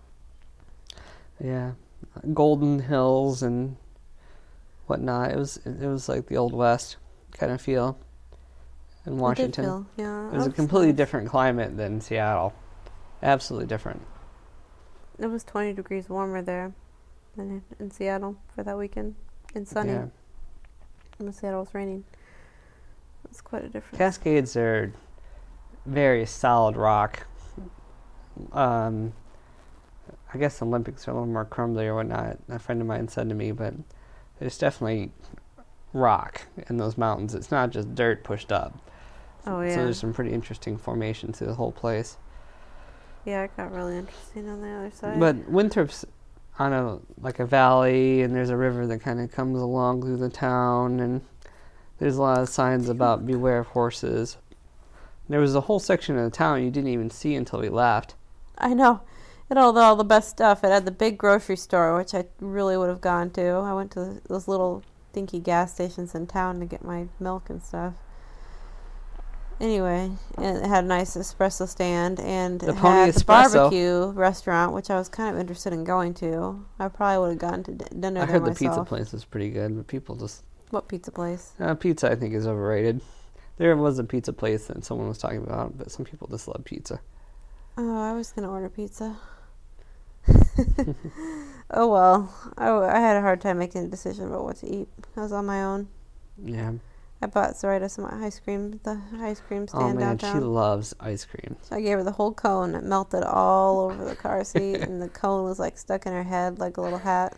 [SPEAKER 2] yeah, golden hills and whatnot. It was it was like the old west kind of feel in
[SPEAKER 1] It did
[SPEAKER 2] Washington.
[SPEAKER 1] feel, yeah,
[SPEAKER 2] It was a
[SPEAKER 1] looks
[SPEAKER 2] completely
[SPEAKER 1] nice.
[SPEAKER 2] different climate than Seattle. Absolutely different.
[SPEAKER 1] It was twenty degrees warmer there than in, in Seattle for that weekend. And sunny.
[SPEAKER 2] Yeah.
[SPEAKER 1] In Seattle was raining. It was quite a difference.
[SPEAKER 2] Cascades are very solid rock. Um, I guess the Olympics are a little more crumbly or whatnot. A friend of mine said to me, but there's definitely rock in those mountains. It's not just dirt pushed up.
[SPEAKER 1] Oh, yeah.
[SPEAKER 2] So there's some pretty interesting formation to the whole place.
[SPEAKER 1] Yeah, it got really interesting on the other side.
[SPEAKER 2] But Winthrop's on a like a valley, and there's a river that kind of comes along through the town, and there's a lot of signs about beware of horses. There was a whole section of the town you didn't even see until we left.
[SPEAKER 1] I know. It had all the, all the best stuff. It had the big grocery store, which I really would have gone to. I went to those little dinky gas stations in town to get my milk and stuff. Anyway, and it had a nice espresso stand, and
[SPEAKER 2] The
[SPEAKER 1] it
[SPEAKER 2] Pony
[SPEAKER 1] had the
[SPEAKER 2] Espresso.
[SPEAKER 1] barbecue restaurant, which I was kind of interested in going to. I probably would have gone to d- dinner
[SPEAKER 2] I
[SPEAKER 1] there
[SPEAKER 2] heard the
[SPEAKER 1] myself.
[SPEAKER 2] pizza place was pretty good, but people just
[SPEAKER 1] What pizza place?
[SPEAKER 2] uh, pizza I think is overrated. There was a pizza place that someone was talking about, but some people just love pizza.
[SPEAKER 1] Oh, I was going to order pizza. Oh, well. I, w- I had a hard time making a decision about what to eat. I was on my own.
[SPEAKER 2] Yeah.
[SPEAKER 1] I bought Sarita some ice cream, the ice cream stand
[SPEAKER 2] Oh man,
[SPEAKER 1] downtown.
[SPEAKER 2] she loves ice cream.
[SPEAKER 1] So I gave her the whole cone. It melted all over the car seat, and the cone was like stuck in her head like a little hat.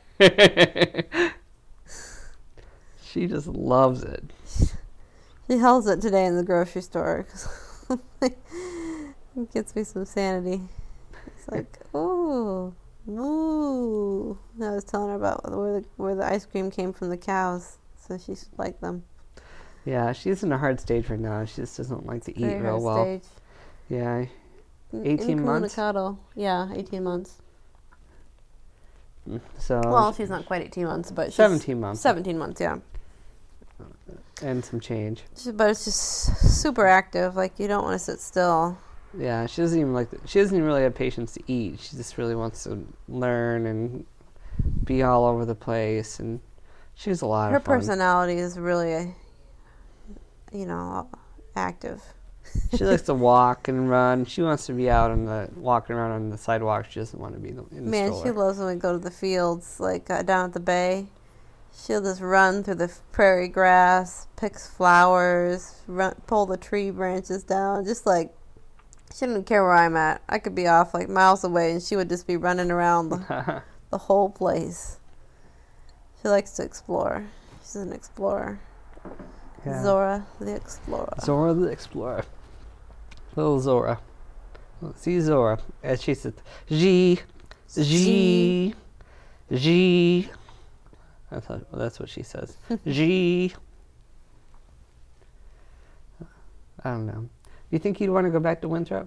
[SPEAKER 2] She just loves it.
[SPEAKER 1] She held it today in the grocery store. 'Cause it gets me some sanity. It's like, ooh, ooh. And I was telling her about where the, where the ice cream came from the cows, so she should like them.
[SPEAKER 2] Yeah, she's in a hard stage right now. She just doesn't like to eat
[SPEAKER 1] Very
[SPEAKER 2] real
[SPEAKER 1] hard
[SPEAKER 2] well.
[SPEAKER 1] stage.
[SPEAKER 2] Yeah.
[SPEAKER 1] In-
[SPEAKER 2] eighteen months?
[SPEAKER 1] incommunicado. Yeah, eighteen months.
[SPEAKER 2] Mm, So
[SPEAKER 1] Well, she's not quite eighteen months, but she's
[SPEAKER 2] seventeen months
[SPEAKER 1] seventeen months, yeah.
[SPEAKER 2] and some change.
[SPEAKER 1] She- But it's just super active. Like, you don't want to sit still.
[SPEAKER 2] Yeah, she doesn't even like. The, she doesn't even really have patience to eat. She just really wants to learn and be all over the place, and she's a lot
[SPEAKER 1] Her
[SPEAKER 2] of fun.
[SPEAKER 1] personality is really, you know, active.
[SPEAKER 2] She likes to walk and run. She wants to be out on the walking around on the sidewalk. She doesn't want to be in the, in the
[SPEAKER 1] Man,
[SPEAKER 2] stroller.
[SPEAKER 1] she loves when we go to the fields, like uh, down at the bay. She'll just run through the f- prairie grass, picks flowers, run, pull the tree branches down, just like, she doesn't care where I'm at. I could be off like miles away, and she would just be running around the, the whole place. She likes to explore. She's an explorer.
[SPEAKER 2] Yeah.
[SPEAKER 1] Zora the explorer.
[SPEAKER 2] Zora the Explorer. Little Zora. See Zora. As she said, G, G, G. That's, how, that's what she says. G. I don't know. You think you'd want to go back to Winthrop?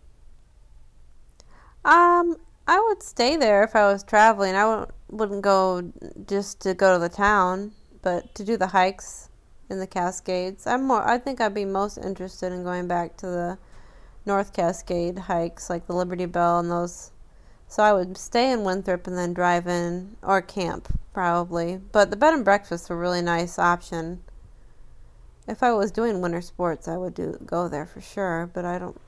[SPEAKER 1] Um, I would stay there if I was traveling. I wouldn't, wouldn't go just to go to the town, but to do the hikes in the Cascades. I'm more. I think I'd be most interested in going back to the North Cascade hikes, like the Liberty Bell and those. So I would stay in Winthrop and then drive in or camp probably. But the bed and breakfasts were a really nice option. If I was doing winter sports, I would do go there for sure. But I don't.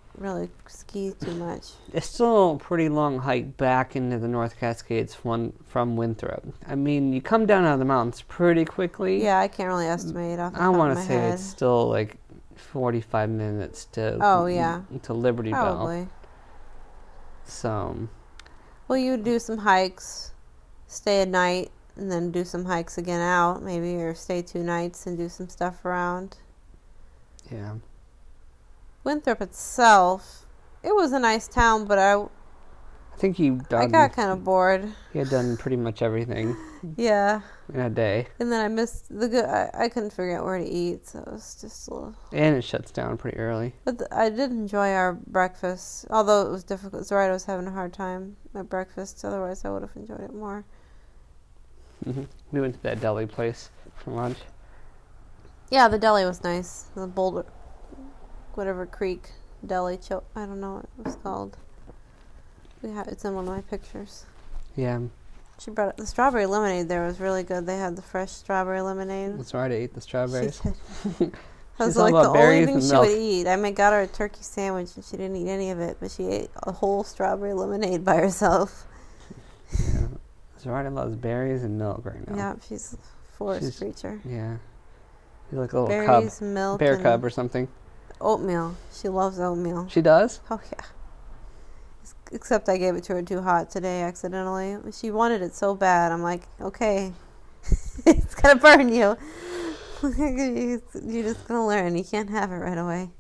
[SPEAKER 1] really ski too much.
[SPEAKER 2] It's still a pretty long hike back into the North Cascades from, from Winthrop. I mean, you come down out of the mountains pretty quickly.
[SPEAKER 1] Yeah, I can't really estimate off the
[SPEAKER 2] I
[SPEAKER 1] top
[SPEAKER 2] want
[SPEAKER 1] of
[SPEAKER 2] to
[SPEAKER 1] my
[SPEAKER 2] say
[SPEAKER 1] head.
[SPEAKER 2] it's still like forty-five minutes to
[SPEAKER 1] Oh, yeah.
[SPEAKER 2] to Liberty Bell.
[SPEAKER 1] Probably.
[SPEAKER 2] So,
[SPEAKER 1] Well, you would do some hikes, stay a night, and then do some hikes again out, maybe, or stay two nights and do some stuff around.
[SPEAKER 2] yeah.
[SPEAKER 1] Winthrop itself, it was a nice town, but I,
[SPEAKER 2] I think you done,
[SPEAKER 1] I got kind of bored.
[SPEAKER 2] you had done pretty much everything
[SPEAKER 1] Yeah.
[SPEAKER 2] in a day.
[SPEAKER 1] And then I missed the good, I, I couldn't figure out where to eat, so it was just a little.
[SPEAKER 2] And it shuts down pretty early.
[SPEAKER 1] But th- I did enjoy our breakfast, although it was difficult. Zoraida was having a hard time at breakfast, otherwise I would have enjoyed it more.
[SPEAKER 2] hmm We went to that deli place for lunch.
[SPEAKER 1] Yeah, the deli was nice. The Boulder, whatever Creek Deli, Cho- I don't know what it was called. We ha- it's in one of my pictures.
[SPEAKER 2] Yeah,
[SPEAKER 1] She brought the strawberry lemonade there was really good. They had the fresh strawberry lemonade.
[SPEAKER 2] that's right. I ate the strawberries.
[SPEAKER 1] She did. That was
[SPEAKER 2] She's all
[SPEAKER 1] like
[SPEAKER 2] about
[SPEAKER 1] the only
[SPEAKER 2] berries
[SPEAKER 1] thing
[SPEAKER 2] and
[SPEAKER 1] she
[SPEAKER 2] milk.
[SPEAKER 1] would eat. I made, got her a turkey sandwich and she didn't eat any of it, but she ate a whole strawberry lemonade by herself.
[SPEAKER 2] Yeah. Zoraida loves berries and milk right now.
[SPEAKER 1] Yeah, she's a forest
[SPEAKER 2] She's-
[SPEAKER 1] creature.
[SPEAKER 2] Yeah. She's like a little
[SPEAKER 1] Berries,
[SPEAKER 2] cub.
[SPEAKER 1] milk,
[SPEAKER 2] Bear
[SPEAKER 1] and
[SPEAKER 2] cub or something.
[SPEAKER 1] oatmeal. She loves oatmeal.
[SPEAKER 2] She does?
[SPEAKER 1] Oh yeah. S- Except I gave it to her too hot today accidentally. She wanted it so bad. I'm like, okay, it's gonna burn you. You- You're just gonna learn. You can't have it right away.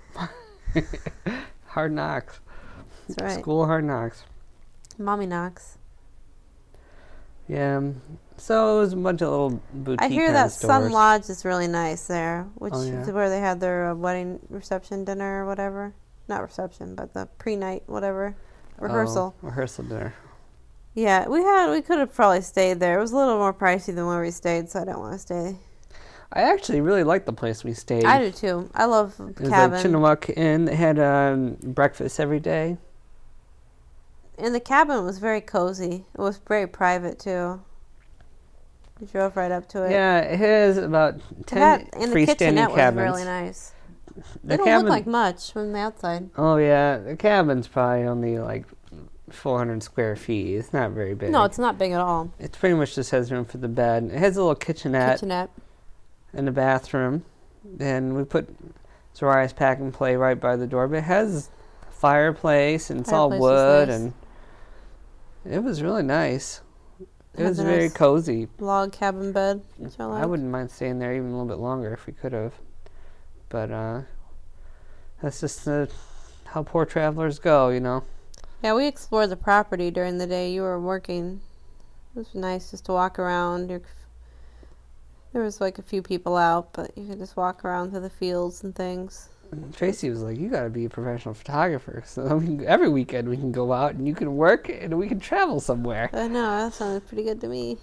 [SPEAKER 2] Hard knocks.
[SPEAKER 1] That's right.
[SPEAKER 2] School of hard knocks.
[SPEAKER 1] Mommy knocks.
[SPEAKER 2] Yeah. um, So it was a bunch of little boutique
[SPEAKER 1] I hear
[SPEAKER 2] kind
[SPEAKER 1] that
[SPEAKER 2] of stores.
[SPEAKER 1] Sun Lodge is really nice there, which
[SPEAKER 2] Oh, yeah.
[SPEAKER 1] is where they had their uh, wedding reception dinner or whatever. Not reception, but the pre-night whatever rehearsal.
[SPEAKER 2] Oh, rehearsal dinner.
[SPEAKER 1] Yeah, we had we could have probably stayed there. It was a little more pricey than where we stayed, so I don't want to stay.
[SPEAKER 2] I actually really liked the place we stayed.
[SPEAKER 1] I do too. I love
[SPEAKER 2] It was
[SPEAKER 1] cabin.
[SPEAKER 2] like Chinook Inn. They had um, breakfast every day.
[SPEAKER 1] And the cabin was very cozy. It was very private too. We drove right up to it.
[SPEAKER 2] Yeah, it has about
[SPEAKER 1] It
[SPEAKER 2] ten
[SPEAKER 1] had, and the
[SPEAKER 2] freestanding
[SPEAKER 1] kitchenette was
[SPEAKER 2] cabins.
[SPEAKER 1] really nice.
[SPEAKER 2] The
[SPEAKER 1] They don't
[SPEAKER 2] cabin,
[SPEAKER 1] look like much from the outside.
[SPEAKER 2] oh yeah, the cabin's probably only like four hundred square feet. It's not very big.
[SPEAKER 1] No, it's not big at all.
[SPEAKER 2] It pretty much just has room for the bed. It has a little kitchenette
[SPEAKER 1] Kitchenette.
[SPEAKER 2] and a bathroom. And we put Zorai's pack and play right by the door. But it has a fireplace and it's all
[SPEAKER 1] Fireplace was
[SPEAKER 2] wood
[SPEAKER 1] nice.
[SPEAKER 2] and it was really nice. It
[SPEAKER 1] Had
[SPEAKER 2] was
[SPEAKER 1] the
[SPEAKER 2] very
[SPEAKER 1] nice
[SPEAKER 2] cozy.
[SPEAKER 1] log cabin bed, which I like.
[SPEAKER 2] I wouldn't mind staying there even a little bit longer if we could have. But uh, that's just uh, how poor travelers go, you know.
[SPEAKER 1] Yeah, we explored the property during the day. You were working. It was nice just to walk around. You're, there was like a few people out, but you could just walk around through the fields and things.
[SPEAKER 2] And Tracy was like, "You got to be a professional photographer. So I mean, every weekend we can go out and you can work and we can travel somewhere."
[SPEAKER 1] I know, that sounded pretty good to me.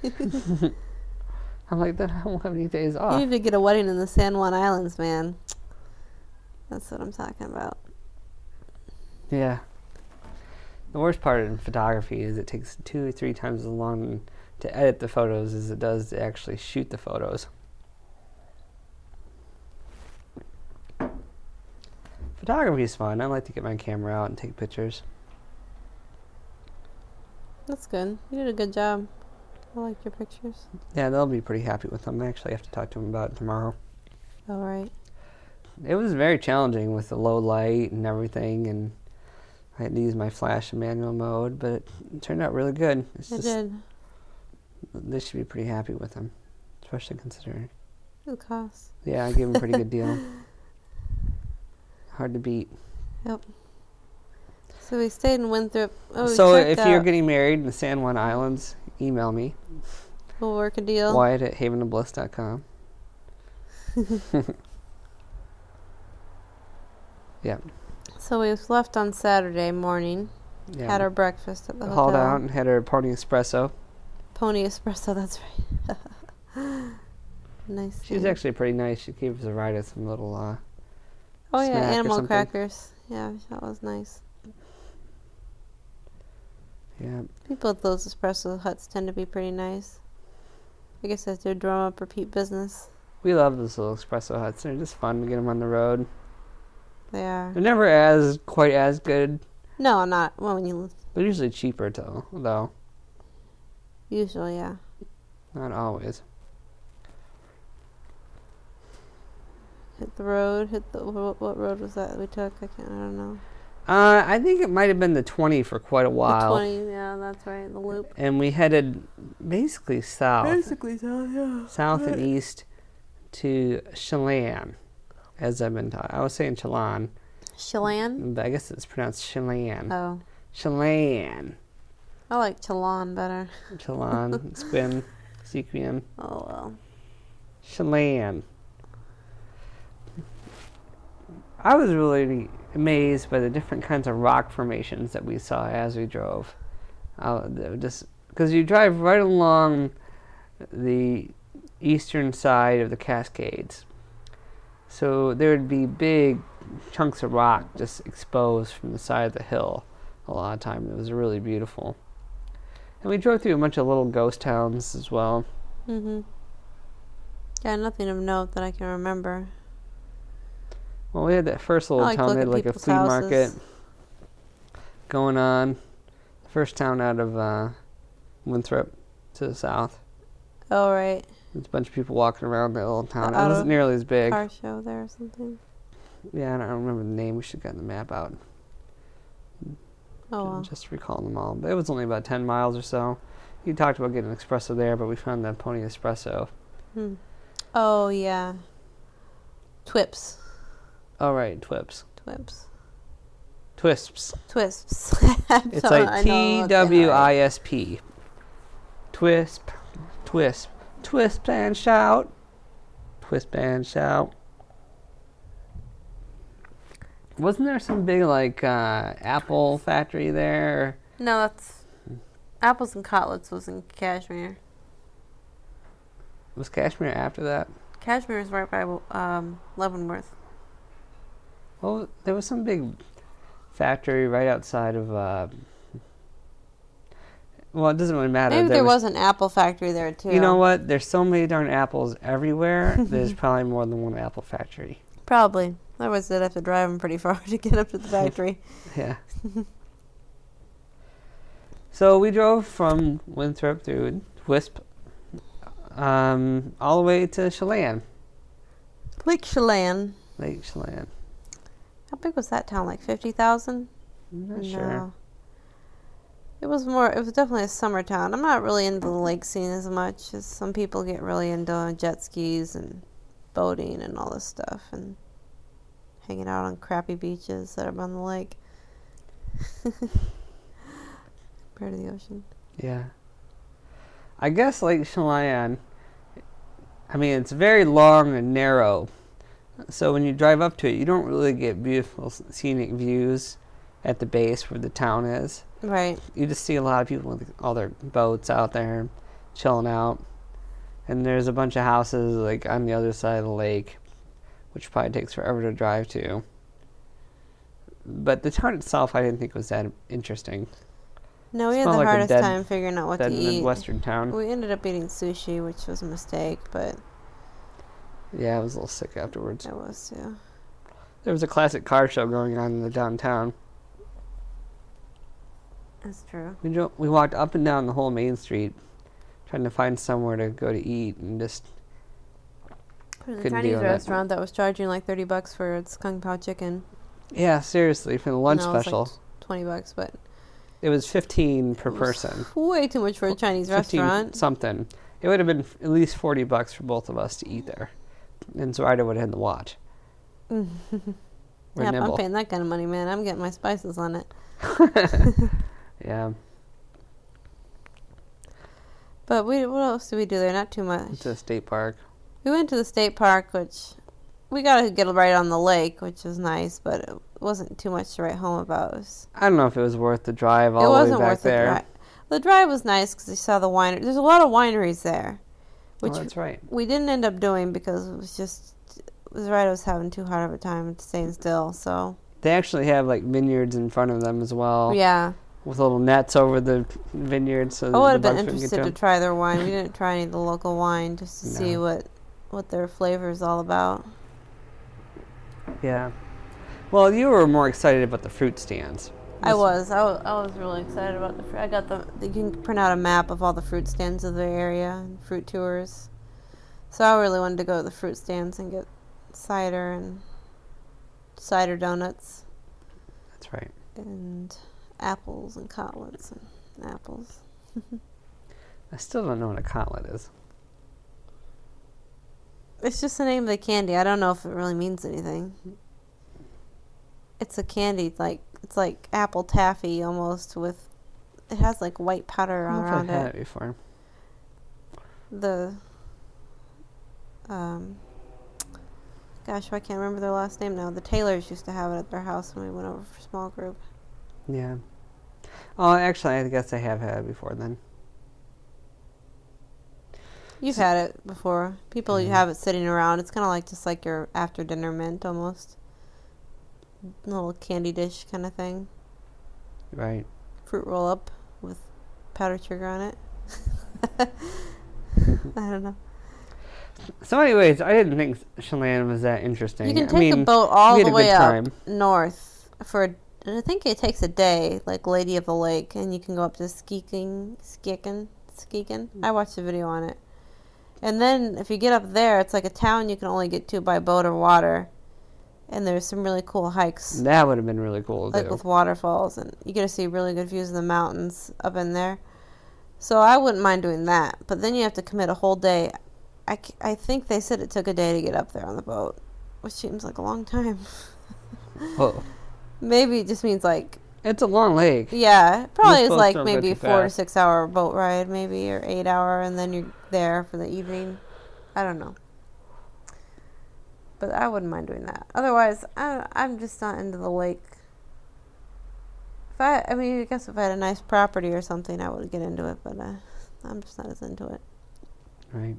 [SPEAKER 2] I'm like, "Then I won't have any days
[SPEAKER 1] You
[SPEAKER 2] off."
[SPEAKER 1] need to get a wedding in the San Juan Islands, man. That's what I'm talking about.
[SPEAKER 2] Yeah. The worst part in photography is it takes two or three times as long to edit the photos as it does to actually shoot the photos. Photography is fun. I like to get my camera out and take pictures.
[SPEAKER 1] That's good. You did a good job. I like your pictures.
[SPEAKER 2] Yeah, they'll be pretty happy with them. I actually have to talk to them about it tomorrow.
[SPEAKER 1] All right.
[SPEAKER 2] It was very challenging with the low light and everything, and I had to use my flash in manual mode, but it, it turned out really good. It's
[SPEAKER 1] I
[SPEAKER 2] just,
[SPEAKER 1] did.
[SPEAKER 2] they should be pretty happy with them, especially considering.
[SPEAKER 1] Good cost.
[SPEAKER 2] Yeah, I gave them a pretty good deal. Hard to beat.
[SPEAKER 1] So we stayed in Winthrop. Oh, we
[SPEAKER 2] so
[SPEAKER 1] checked
[SPEAKER 2] if
[SPEAKER 1] out.
[SPEAKER 2] you're getting married in the San Juan Islands, email me,
[SPEAKER 1] We'll work a deal.
[SPEAKER 2] Wyatt at haven of bliss dot com. Yeah.
[SPEAKER 1] So we left on Saturday morning.
[SPEAKER 2] Yeah.
[SPEAKER 1] Had our breakfast at the
[SPEAKER 2] Hauled
[SPEAKER 1] hotel.
[SPEAKER 2] out and had our pony espresso.
[SPEAKER 1] Pony espresso. That's right. Nice.
[SPEAKER 2] She was
[SPEAKER 1] thing.
[SPEAKER 2] actually pretty nice. She gave Zoraida some little uh,
[SPEAKER 1] Oh yeah,
[SPEAKER 2] snack or
[SPEAKER 1] animal
[SPEAKER 2] something.
[SPEAKER 1] crackers. Yeah, that was nice.
[SPEAKER 2] Yeah.
[SPEAKER 1] People at those espresso huts tend to be pretty nice. I guess that's their drum up repeat business.
[SPEAKER 2] We love those little espresso huts. They're just fun to get them on the road.
[SPEAKER 1] they are.
[SPEAKER 2] They're never as quite as good.
[SPEAKER 1] No, not well, when you
[SPEAKER 2] They're usually cheaper though. Though
[SPEAKER 1] usually, yeah.
[SPEAKER 2] not always.
[SPEAKER 1] Hit the road. Hit the what, what road was that we took? I can't. I don't know.
[SPEAKER 2] Uh, I think it might have been the twenty for quite a
[SPEAKER 1] The
[SPEAKER 2] while.
[SPEAKER 1] twenty. Yeah, that's right. The loop.
[SPEAKER 2] And we headed basically south,
[SPEAKER 1] Basically, so yeah.
[SPEAKER 2] south and east to Chelan, as I've been taught. I was saying Chelan,
[SPEAKER 1] Chelan.
[SPEAKER 2] but I guess it's pronounced Chelan.
[SPEAKER 1] Oh,
[SPEAKER 2] Chelan.
[SPEAKER 1] I like Chelan better.
[SPEAKER 2] Chelan. Squim. Sequin.
[SPEAKER 1] Oh well.
[SPEAKER 2] Chelan. I was really amazed by the different kinds of rock formations that we saw as we drove. Uh, just because you drive right along the eastern side of the Cascades, so there would be big chunks of rock just exposed from the side of the hill a lot of time. It was really beautiful. And we drove through a bunch of little ghost towns as well.
[SPEAKER 1] Mhm. Yeah, nothing of note that I can remember.
[SPEAKER 2] Well, we had that first little
[SPEAKER 1] I like to
[SPEAKER 2] town.
[SPEAKER 1] look
[SPEAKER 2] They had
[SPEAKER 1] at
[SPEAKER 2] like a
[SPEAKER 1] people's
[SPEAKER 2] flea market
[SPEAKER 1] houses.
[SPEAKER 2] going on. First town out of uh, Winthrop to the south.
[SPEAKER 1] Oh right.
[SPEAKER 2] There's a bunch of people walking around that little town.
[SPEAKER 1] The
[SPEAKER 2] It
[SPEAKER 1] auto
[SPEAKER 2] wasn't nearly as big.
[SPEAKER 1] Car show there or something.
[SPEAKER 2] Yeah, I don't remember the name. We should have gotten the map out
[SPEAKER 1] Oh well.
[SPEAKER 2] just to recall them all. But it was only about ten miles or so. You talked about getting an espresso there, but we found the Pony Espresso.
[SPEAKER 1] Hmm. Oh yeah. Twips.
[SPEAKER 2] All right, Twips.
[SPEAKER 1] Twips.
[SPEAKER 2] Twisps.
[SPEAKER 1] Twisps.
[SPEAKER 2] It's
[SPEAKER 1] So
[SPEAKER 2] like
[SPEAKER 1] I know
[SPEAKER 2] T
[SPEAKER 1] it's
[SPEAKER 2] W
[SPEAKER 1] right.
[SPEAKER 2] I S P. Twisp. Twisp. Twisp and shout. Twisp and shout. Wasn't there some big, like, uh, apple factory there?
[SPEAKER 1] No, that's Apples and Cutlets was in Kashmir.
[SPEAKER 2] Was Kashmir after that?
[SPEAKER 1] Kashmir is right by um, Leavenworth.
[SPEAKER 2] Well, there was some big factory right outside of, uh... Well, it doesn't really matter.
[SPEAKER 1] Maybe
[SPEAKER 2] there
[SPEAKER 1] there
[SPEAKER 2] was,
[SPEAKER 1] was an apple factory there too.
[SPEAKER 2] You know what? There's so many darn apples everywhere. There's probably more than one apple factory.
[SPEAKER 1] Probably. Otherwise, they'd have to drive them pretty far to get up to the factory.
[SPEAKER 2] Yeah. So we drove from Winthrop through Wisp, um, all the way to Chelan,
[SPEAKER 1] Lake Chelan.
[SPEAKER 2] Lake Chelan.
[SPEAKER 1] How big was that town? Like fifty thousand?
[SPEAKER 2] I'm not sure.
[SPEAKER 1] It was more, it was definitely a summer town. I'm not really into the lake scene as much as some people get really into jet skis and boating and all this stuff and hanging out on crappy beaches that are on the lake. Compared to the ocean.
[SPEAKER 2] Yeah. I guess Lake Chelan, I mean, it's very long and narrow. So when you drive up to it, you don't really get beautiful scenic views at the base where the town is.
[SPEAKER 1] Right.
[SPEAKER 2] You just see a lot of people with all their boats out there chilling out. And there's a bunch of houses like on the other side of the lake, which probably takes forever to drive to. But the town itself I didn't think was that interesting.
[SPEAKER 1] No, we had
[SPEAKER 2] Smelled
[SPEAKER 1] the
[SPEAKER 2] like a
[SPEAKER 1] hardest
[SPEAKER 2] dead-
[SPEAKER 1] time figuring out what
[SPEAKER 2] That
[SPEAKER 1] to eat.
[SPEAKER 2] Midwestern town.
[SPEAKER 1] We ended up eating sushi, which was a mistake, but
[SPEAKER 2] Yeah, I was a little sick afterwards.
[SPEAKER 1] I was too.
[SPEAKER 2] There was a classic car show going on in the downtown.
[SPEAKER 1] That's true.
[SPEAKER 2] We dro- we walked up and down the whole main street, trying to find somewhere to go to eat, and just
[SPEAKER 1] There's a
[SPEAKER 2] Couldn't
[SPEAKER 1] Chinese
[SPEAKER 2] deal with that.
[SPEAKER 1] restaurant that was charging like thirty bucks for its kung pao chicken.
[SPEAKER 2] yeah, seriously, for the lunch
[SPEAKER 1] No, it was
[SPEAKER 2] special,
[SPEAKER 1] like twenty bucks, but
[SPEAKER 2] it was fifteen per
[SPEAKER 1] it was
[SPEAKER 2] person.
[SPEAKER 1] way too much for a Chinese
[SPEAKER 2] fifteen
[SPEAKER 1] restaurant.
[SPEAKER 2] something. It would have been f- at least forty bucks for both of us to eat there, and Zoraida would have had to watch. We're
[SPEAKER 1] Yeah, I'm
[SPEAKER 2] nimble.
[SPEAKER 1] paying that kind of money, man. I'm getting my spices on it.
[SPEAKER 2] Yeah,
[SPEAKER 1] But we, what else did we do there? Not too much.
[SPEAKER 2] it's a state park.
[SPEAKER 1] We went to the state park, which we got to get right on the lake, which was nice, but it wasn't too much to write home about. It, was,
[SPEAKER 2] I don't know if it was worth the drive all
[SPEAKER 1] it
[SPEAKER 2] the way
[SPEAKER 1] wasn't
[SPEAKER 2] back
[SPEAKER 1] worth
[SPEAKER 2] there.
[SPEAKER 1] the drive. The drive was nice because you saw the winery. There's a lot of wineries there, which
[SPEAKER 2] oh, that's right.
[SPEAKER 1] we didn't end up doing because it was just, it was right. I was having too hard of a time staying still, so.
[SPEAKER 2] They actually have like vineyards in front of them as well.
[SPEAKER 1] Yeah.
[SPEAKER 2] With little nets over the vineyards, so
[SPEAKER 1] I
[SPEAKER 2] that
[SPEAKER 1] would
[SPEAKER 2] the
[SPEAKER 1] have been
[SPEAKER 2] bugs wouldn't get
[SPEAKER 1] interested
[SPEAKER 2] to
[SPEAKER 1] to
[SPEAKER 2] 'em.
[SPEAKER 1] try their wine. We didn't try any of the local wine just to see
[SPEAKER 2] No.
[SPEAKER 1] what what their flavor is all about.
[SPEAKER 2] Yeah. Well, you were more excited about the fruit stands.
[SPEAKER 1] I was. I was. I was really excited about the fruit. I got the. You can print out a map of all the fruit stands of the area and fruit tours. So I really wanted to go to the fruit stands and get cider and cider donuts.
[SPEAKER 2] That's right.
[SPEAKER 1] And apples and cotlets and apples.
[SPEAKER 2] I still don't know what a cotlet is.
[SPEAKER 1] It's just the name of the candy. I don't know if it really means anything. It's a candy, like it's like apple taffy almost with. It has like white powder
[SPEAKER 2] I don't know
[SPEAKER 1] around
[SPEAKER 2] if I've had
[SPEAKER 1] it.
[SPEAKER 2] it before.
[SPEAKER 1] The. Um. Gosh, I can't remember their last name now. The Taylors used to have it at their house when we went over for small group.
[SPEAKER 2] Yeah. Oh, actually, I guess I have had it before then.
[SPEAKER 1] You've
[SPEAKER 2] So-
[SPEAKER 1] had it before. People
[SPEAKER 2] Mhm.
[SPEAKER 1] have it sitting around. It's kind of like just like your after dinner mint almost. Little candy dish kind of thing.
[SPEAKER 2] Right.
[SPEAKER 1] Fruit roll up with powdered sugar on it. I don't know.
[SPEAKER 2] So, anyways, I didn't think Chelan was that interesting.
[SPEAKER 1] You can
[SPEAKER 2] I
[SPEAKER 1] take
[SPEAKER 2] mean,
[SPEAKER 1] a boat all
[SPEAKER 2] we had
[SPEAKER 1] the
[SPEAKER 2] a
[SPEAKER 1] way
[SPEAKER 2] good
[SPEAKER 1] up
[SPEAKER 2] time.
[SPEAKER 1] north for. A, I think it takes a day, like Lady of the Lake, and you can go up to Skeeking, Skeekin, Skeekin. I watched a video on it. And then if you get up there, it's like a town you can only get to by boat or water. And there's some really cool hikes,
[SPEAKER 2] That would have been really cool to
[SPEAKER 1] like
[SPEAKER 2] do.
[SPEAKER 1] with waterfalls, and you get to see really good views of the mountains up in there. So I wouldn't mind doing that, but then you have to commit a whole day. I, c- I think they said it took a day to get up there on the boat, which seems like a long time.
[SPEAKER 2] Oh,
[SPEAKER 1] Maybe it just means like,
[SPEAKER 2] it's a long lake.
[SPEAKER 1] yeah, it probably
[SPEAKER 2] You're
[SPEAKER 1] is
[SPEAKER 2] supposed
[SPEAKER 1] like
[SPEAKER 2] to go
[SPEAKER 1] maybe a
[SPEAKER 2] too
[SPEAKER 1] four to
[SPEAKER 2] fast.
[SPEAKER 1] six hour boat ride, maybe, or eight hour, and then you're there for the evening. I don't know. But I wouldn't mind doing that. Otherwise, I, I'm just not into the lake. If I, I mean, I guess if I had a nice property or something, I would get into it, but uh, I'm just not as into it.
[SPEAKER 2] Right.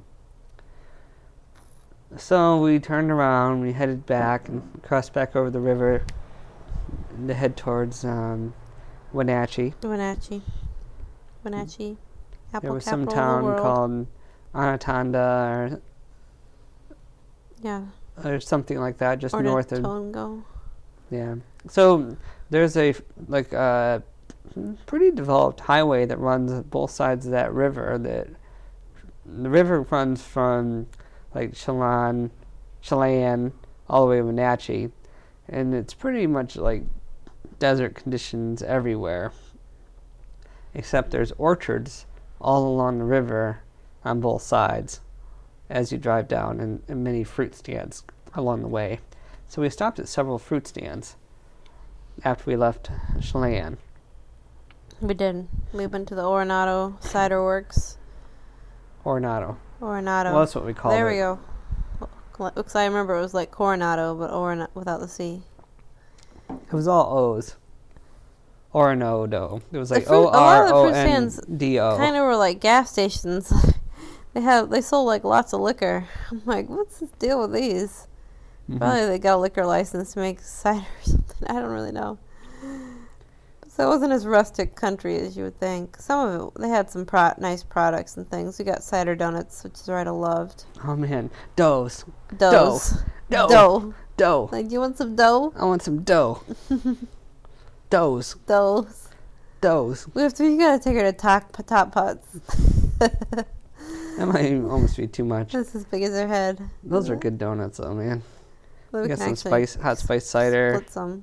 [SPEAKER 2] So we turned around, we headed back and crossed back over the river to head towards um, Wenatchee.
[SPEAKER 1] Wenatchee. Wenatchee. Apple
[SPEAKER 2] There was
[SPEAKER 1] capital
[SPEAKER 2] some
[SPEAKER 1] of the
[SPEAKER 2] town
[SPEAKER 1] world.
[SPEAKER 2] called Anaconda
[SPEAKER 1] Yeah.
[SPEAKER 2] or, or something like that, just north of.
[SPEAKER 1] Ornithongo.
[SPEAKER 2] Yeah. So there's a f- like a pretty developed highway that runs both sides of that river. That the river runs from like Chelan, Chelan, all the way to Wenatchee, and it's pretty much like desert conditions everywhere. Except there's orchards all along the river on both sides as you drive down, and, and many fruit stands along the way. So we stopped at several fruit stands after we left Chelan.
[SPEAKER 1] We did. We went to the Oronado Cider Works.
[SPEAKER 2] Oronado.
[SPEAKER 1] Oronado.
[SPEAKER 2] Well, that's what we call
[SPEAKER 1] there
[SPEAKER 2] it.
[SPEAKER 1] we go. Looks, I remember it was like Coronado, but Oron without the C.
[SPEAKER 2] It was all O's. Oronado. It was
[SPEAKER 1] The
[SPEAKER 2] like
[SPEAKER 1] fruit-
[SPEAKER 2] O
[SPEAKER 1] a lot
[SPEAKER 2] R
[SPEAKER 1] of the
[SPEAKER 2] O
[SPEAKER 1] fruit
[SPEAKER 2] N
[SPEAKER 1] stands
[SPEAKER 2] D O.
[SPEAKER 1] Kind of were like gas stations. They had they sold like lots of liquor. I'm like, what's the deal with these?
[SPEAKER 2] Mhm.
[SPEAKER 1] Probably they got a liquor license to make cider or something. I don't really know. So it wasn't as rustic country as you would think. Some of it, they had some pro- nice products and things. We got cider donuts, which is right I loved.
[SPEAKER 2] Oh man, doughs.
[SPEAKER 1] Doughs.
[SPEAKER 2] Dough.
[SPEAKER 1] Dough.
[SPEAKER 2] Dough.
[SPEAKER 1] Like, do you want some dough?
[SPEAKER 2] I want some dough. Doughs.
[SPEAKER 1] Doughs.
[SPEAKER 2] Doughs.
[SPEAKER 1] We have to. You gotta take her to Top Top Pots.
[SPEAKER 2] That might even almost be too much.
[SPEAKER 1] That's as big as her head.
[SPEAKER 2] Those are good donuts, though, man.
[SPEAKER 1] But
[SPEAKER 2] We
[SPEAKER 1] we
[SPEAKER 2] got
[SPEAKER 1] can
[SPEAKER 2] some
[SPEAKER 1] actually
[SPEAKER 2] spice, hot spice cider.
[SPEAKER 1] Split some.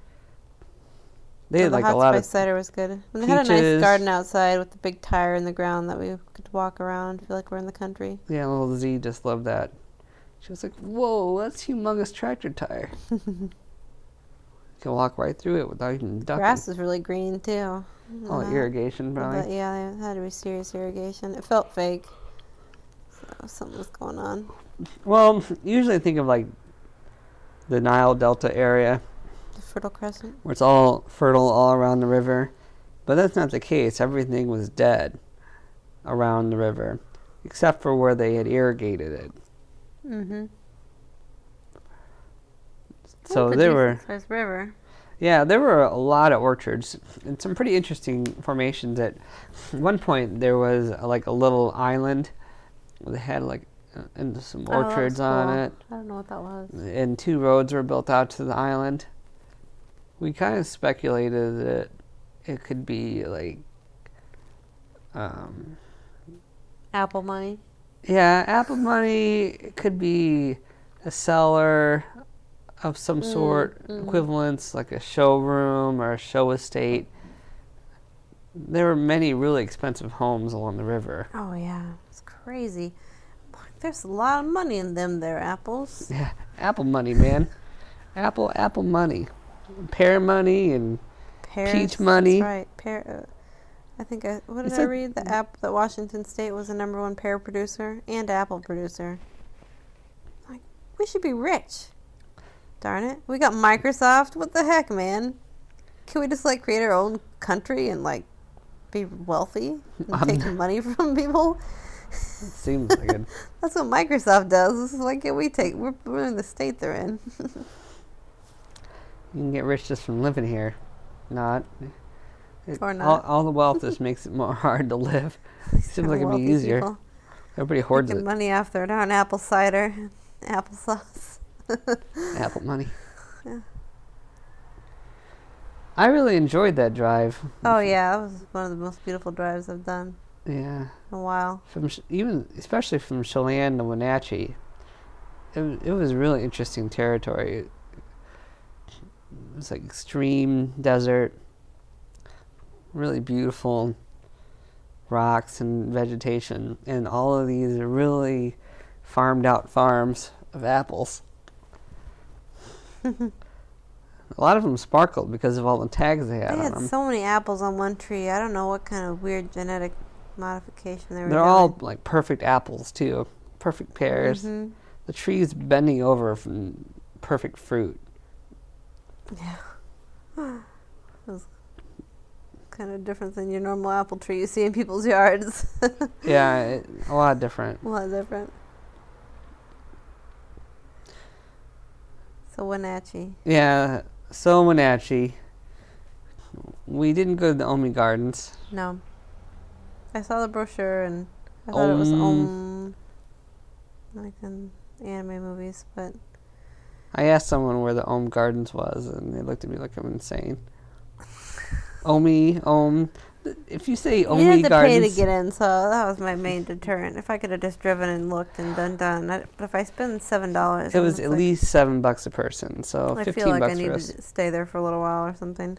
[SPEAKER 2] They
[SPEAKER 1] So
[SPEAKER 2] had
[SPEAKER 1] the
[SPEAKER 2] like
[SPEAKER 1] hot
[SPEAKER 2] a lot
[SPEAKER 1] spice
[SPEAKER 2] of.
[SPEAKER 1] cider was good. And they had a nice
[SPEAKER 2] peaches.
[SPEAKER 1] garden outside with the big tire in the ground that we could walk around. Feel like we're in the country.
[SPEAKER 2] Yeah, little Z just loved that. She was like, "Whoa, that's a humongous tractor tire. You can walk right through it without even ducking."
[SPEAKER 1] Grass is really green too.
[SPEAKER 2] All
[SPEAKER 1] Uh,
[SPEAKER 2] irrigation, probably.
[SPEAKER 1] but yeah, they had to be serious irrigation. It felt fake. So something was going on.
[SPEAKER 2] Well, usually I think of like the Nile Delta area,
[SPEAKER 1] The Fertile Crescent.
[SPEAKER 2] where it's all fertile all around the river, but that's not the case. Everything was dead around the river, except for where they had irrigated it.
[SPEAKER 1] Mm-hmm.
[SPEAKER 2] So there were,
[SPEAKER 1] There's river.
[SPEAKER 2] yeah, there were a lot of orchards and some pretty interesting formations. At one point, there was uh, like a little island where they had like uh, and some
[SPEAKER 1] Oh, that was
[SPEAKER 2] orchards on
[SPEAKER 1] cool.
[SPEAKER 2] it,
[SPEAKER 1] I don't know what that was.
[SPEAKER 2] and two roads were built out to the island. we kind of speculated that it could be like, um,
[SPEAKER 1] Apple money.
[SPEAKER 2] yeah, Apple money. It could be a seller of some
[SPEAKER 1] Mm,
[SPEAKER 2] sort,
[SPEAKER 1] mhm.
[SPEAKER 2] equivalents like a showroom or a show estate. There are many really expensive homes along the river.
[SPEAKER 1] Oh yeah, it's crazy. There's a lot of money in them there apples.
[SPEAKER 2] Yeah, Apple money, man. Apple, Apple money, pear money, and
[SPEAKER 1] Pears,
[SPEAKER 2] peach money.
[SPEAKER 1] That's right. Pear. Uh, I think I what did
[SPEAKER 2] It's
[SPEAKER 1] I
[SPEAKER 2] a-
[SPEAKER 1] read? The app that Washington State was the number one pear producer and apple producer. Like we should be rich. Darn it, we got Microsoft. What the heck, man? Can we just like create our own country and like be wealthy and
[SPEAKER 2] I'm-
[SPEAKER 1] take money from people?
[SPEAKER 2] Seems like it.
[SPEAKER 1] That's what Microsoft does. This is like yeah, we take. We're, we're in the state they're in.
[SPEAKER 2] You can get rich just from living here. Not. It-
[SPEAKER 1] Or
[SPEAKER 2] All,
[SPEAKER 1] not.
[SPEAKER 2] all the wealth just makes it more hard to live. Seems like it'd be
[SPEAKER 1] Wealthy
[SPEAKER 2] easier.
[SPEAKER 1] people
[SPEAKER 2] Everybody hoards
[SPEAKER 1] making
[SPEAKER 2] it.
[SPEAKER 1] money off their darn apple cider, applesauce.
[SPEAKER 2] Apple money.
[SPEAKER 1] Yeah.
[SPEAKER 2] I really enjoyed that drive.
[SPEAKER 1] Oh yeah, that was one of the most beautiful drives I've done
[SPEAKER 2] Yeah.
[SPEAKER 1] in a while.
[SPEAKER 2] From Ch- even especially from Chelan to Wenatchee, it wa- it was really interesting territory. It was like extreme desert, really beautiful rocks and vegetation, and all of these are really farmed out farms of apples. A lot of them sparkled because of all the tags they had
[SPEAKER 1] They
[SPEAKER 2] on
[SPEAKER 1] had
[SPEAKER 2] them.
[SPEAKER 1] so many apples on one tree. I don't know what kind of weird genetic modification they were
[SPEAKER 2] They're
[SPEAKER 1] doing.
[SPEAKER 2] all like perfect apples too, perfect pears.
[SPEAKER 1] Mhm.
[SPEAKER 2] The tree's bending over from perfect fruit.
[SPEAKER 1] Yeah. It was kind of different than your normal apple tree you see in people's yards.
[SPEAKER 2] Yeah, it, a lot different.
[SPEAKER 1] A lot different. So Wenatchee.
[SPEAKER 2] Yeah, so Wenatchee. We didn't go to the Omi Gardens.
[SPEAKER 1] No. I saw the brochure and I thought it was
[SPEAKER 2] Om.
[SPEAKER 1] Om, like in anime movies, but
[SPEAKER 2] I asked someone where the Om Gardens was, and they looked at me like I'm insane. Omi, Om. If you say Omi
[SPEAKER 1] you had to
[SPEAKER 2] Gardens,
[SPEAKER 1] pay to get in, so that was my main deterrent. If I could have just driven and looked and done done, I, but if I spend seven dollars,
[SPEAKER 2] it was at least seven bucks a person, so
[SPEAKER 1] I
[SPEAKER 2] fifteen
[SPEAKER 1] feel like I
[SPEAKER 2] bucks
[SPEAKER 1] need
[SPEAKER 2] for
[SPEAKER 1] to
[SPEAKER 2] us.
[SPEAKER 1] j- stay there for a little while or something.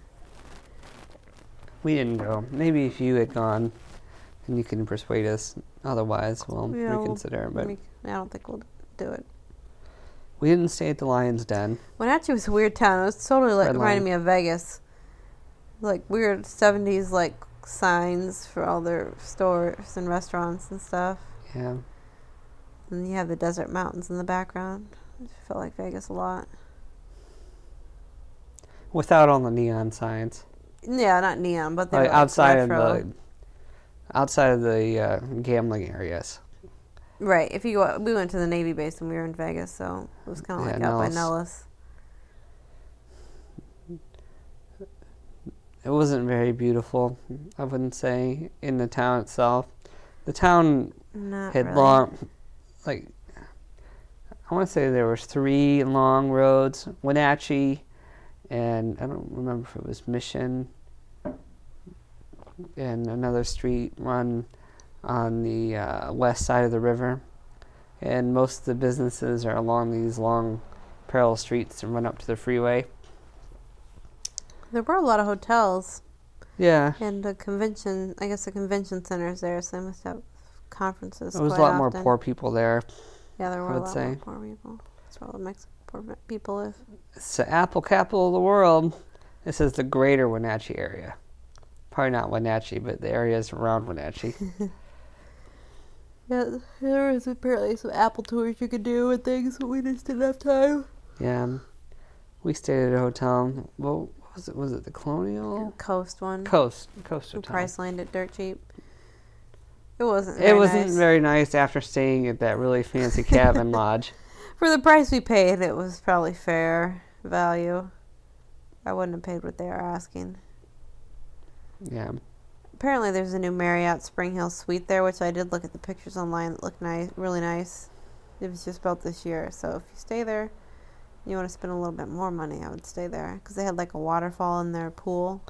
[SPEAKER 2] We didn't go. Maybe if you had gone, and you can persuade us. Otherwise, we'll
[SPEAKER 1] Yeah, we'll
[SPEAKER 2] reconsider. But
[SPEAKER 1] We- I don't think we'll do it.
[SPEAKER 2] we didn't stay at the Lion's Den.
[SPEAKER 1] Wenatchee was a weird town. It was totally like
[SPEAKER 2] Red
[SPEAKER 1] reminding
[SPEAKER 2] Lion.
[SPEAKER 1] me of Vegas, like weird seventies like signs for all their stores and restaurants and stuff.
[SPEAKER 2] Yeah.
[SPEAKER 1] And you have the desert mountains in the background. It felt like Vegas a lot.
[SPEAKER 2] Without all the neon signs.
[SPEAKER 1] Yeah, not neon, but they
[SPEAKER 2] Like
[SPEAKER 1] were like
[SPEAKER 2] outside
[SPEAKER 1] retro.
[SPEAKER 2] of the outside of the uh, gambling areas.
[SPEAKER 1] Right. If you go, we went to the Navy base when we were in Vegas, so it was kind of
[SPEAKER 2] Yeah,
[SPEAKER 1] like out by
[SPEAKER 2] Nellis.
[SPEAKER 1] Nellis.
[SPEAKER 2] It wasn't very beautiful, I wouldn't say, in the town itself. The town
[SPEAKER 1] Not
[SPEAKER 2] had
[SPEAKER 1] really.
[SPEAKER 2] long, like, I want to say there was three long roads, Wenatchee, and I don't remember if it was Mission, and another street run on the uh, west side of the river. And most of the businesses are along these long parallel streets and run up to the freeway.
[SPEAKER 1] There were a lot of hotels
[SPEAKER 2] Yeah,
[SPEAKER 1] and the convention. I guess the convention center's there, so they must have conferences.
[SPEAKER 2] there was a
[SPEAKER 1] quite
[SPEAKER 2] lot more
[SPEAKER 1] often.
[SPEAKER 2] poor people there.
[SPEAKER 1] Yeah, there were
[SPEAKER 2] I
[SPEAKER 1] a
[SPEAKER 2] would
[SPEAKER 1] lot
[SPEAKER 2] say.
[SPEAKER 1] more poor people. That's where all the Mexican poor pe- people live.
[SPEAKER 2] It's the apple capital of the world. This is the greater Wenatchee area. Probably not Wenatchee, but the areas around Wenatchee.
[SPEAKER 1] Yeah, there was apparently some apple tours you could do and things, but we just didn't have time.
[SPEAKER 2] Yeah, um, we stayed at a hotel. Well, what was it? Was it the Colonial?
[SPEAKER 1] Coast one.
[SPEAKER 2] Coast. Coast
[SPEAKER 1] We
[SPEAKER 2] Hotel.
[SPEAKER 1] price lined it dirt cheap. It wasn't.
[SPEAKER 2] It
[SPEAKER 1] very
[SPEAKER 2] wasn't
[SPEAKER 1] nice.
[SPEAKER 2] very nice after staying at that really fancy cabin lodge.
[SPEAKER 1] For the price we paid, it was probably fair value. I wouldn't have paid what they were asking.
[SPEAKER 2] Yeah.
[SPEAKER 1] Apparently, there's a new Marriott Spring Hill suite there, which I did look at the pictures online. It looked nice, really nice. It was just built this year, so if you stay there, you want to spend a little bit more money, I would stay there because they had like a waterfall in their pool.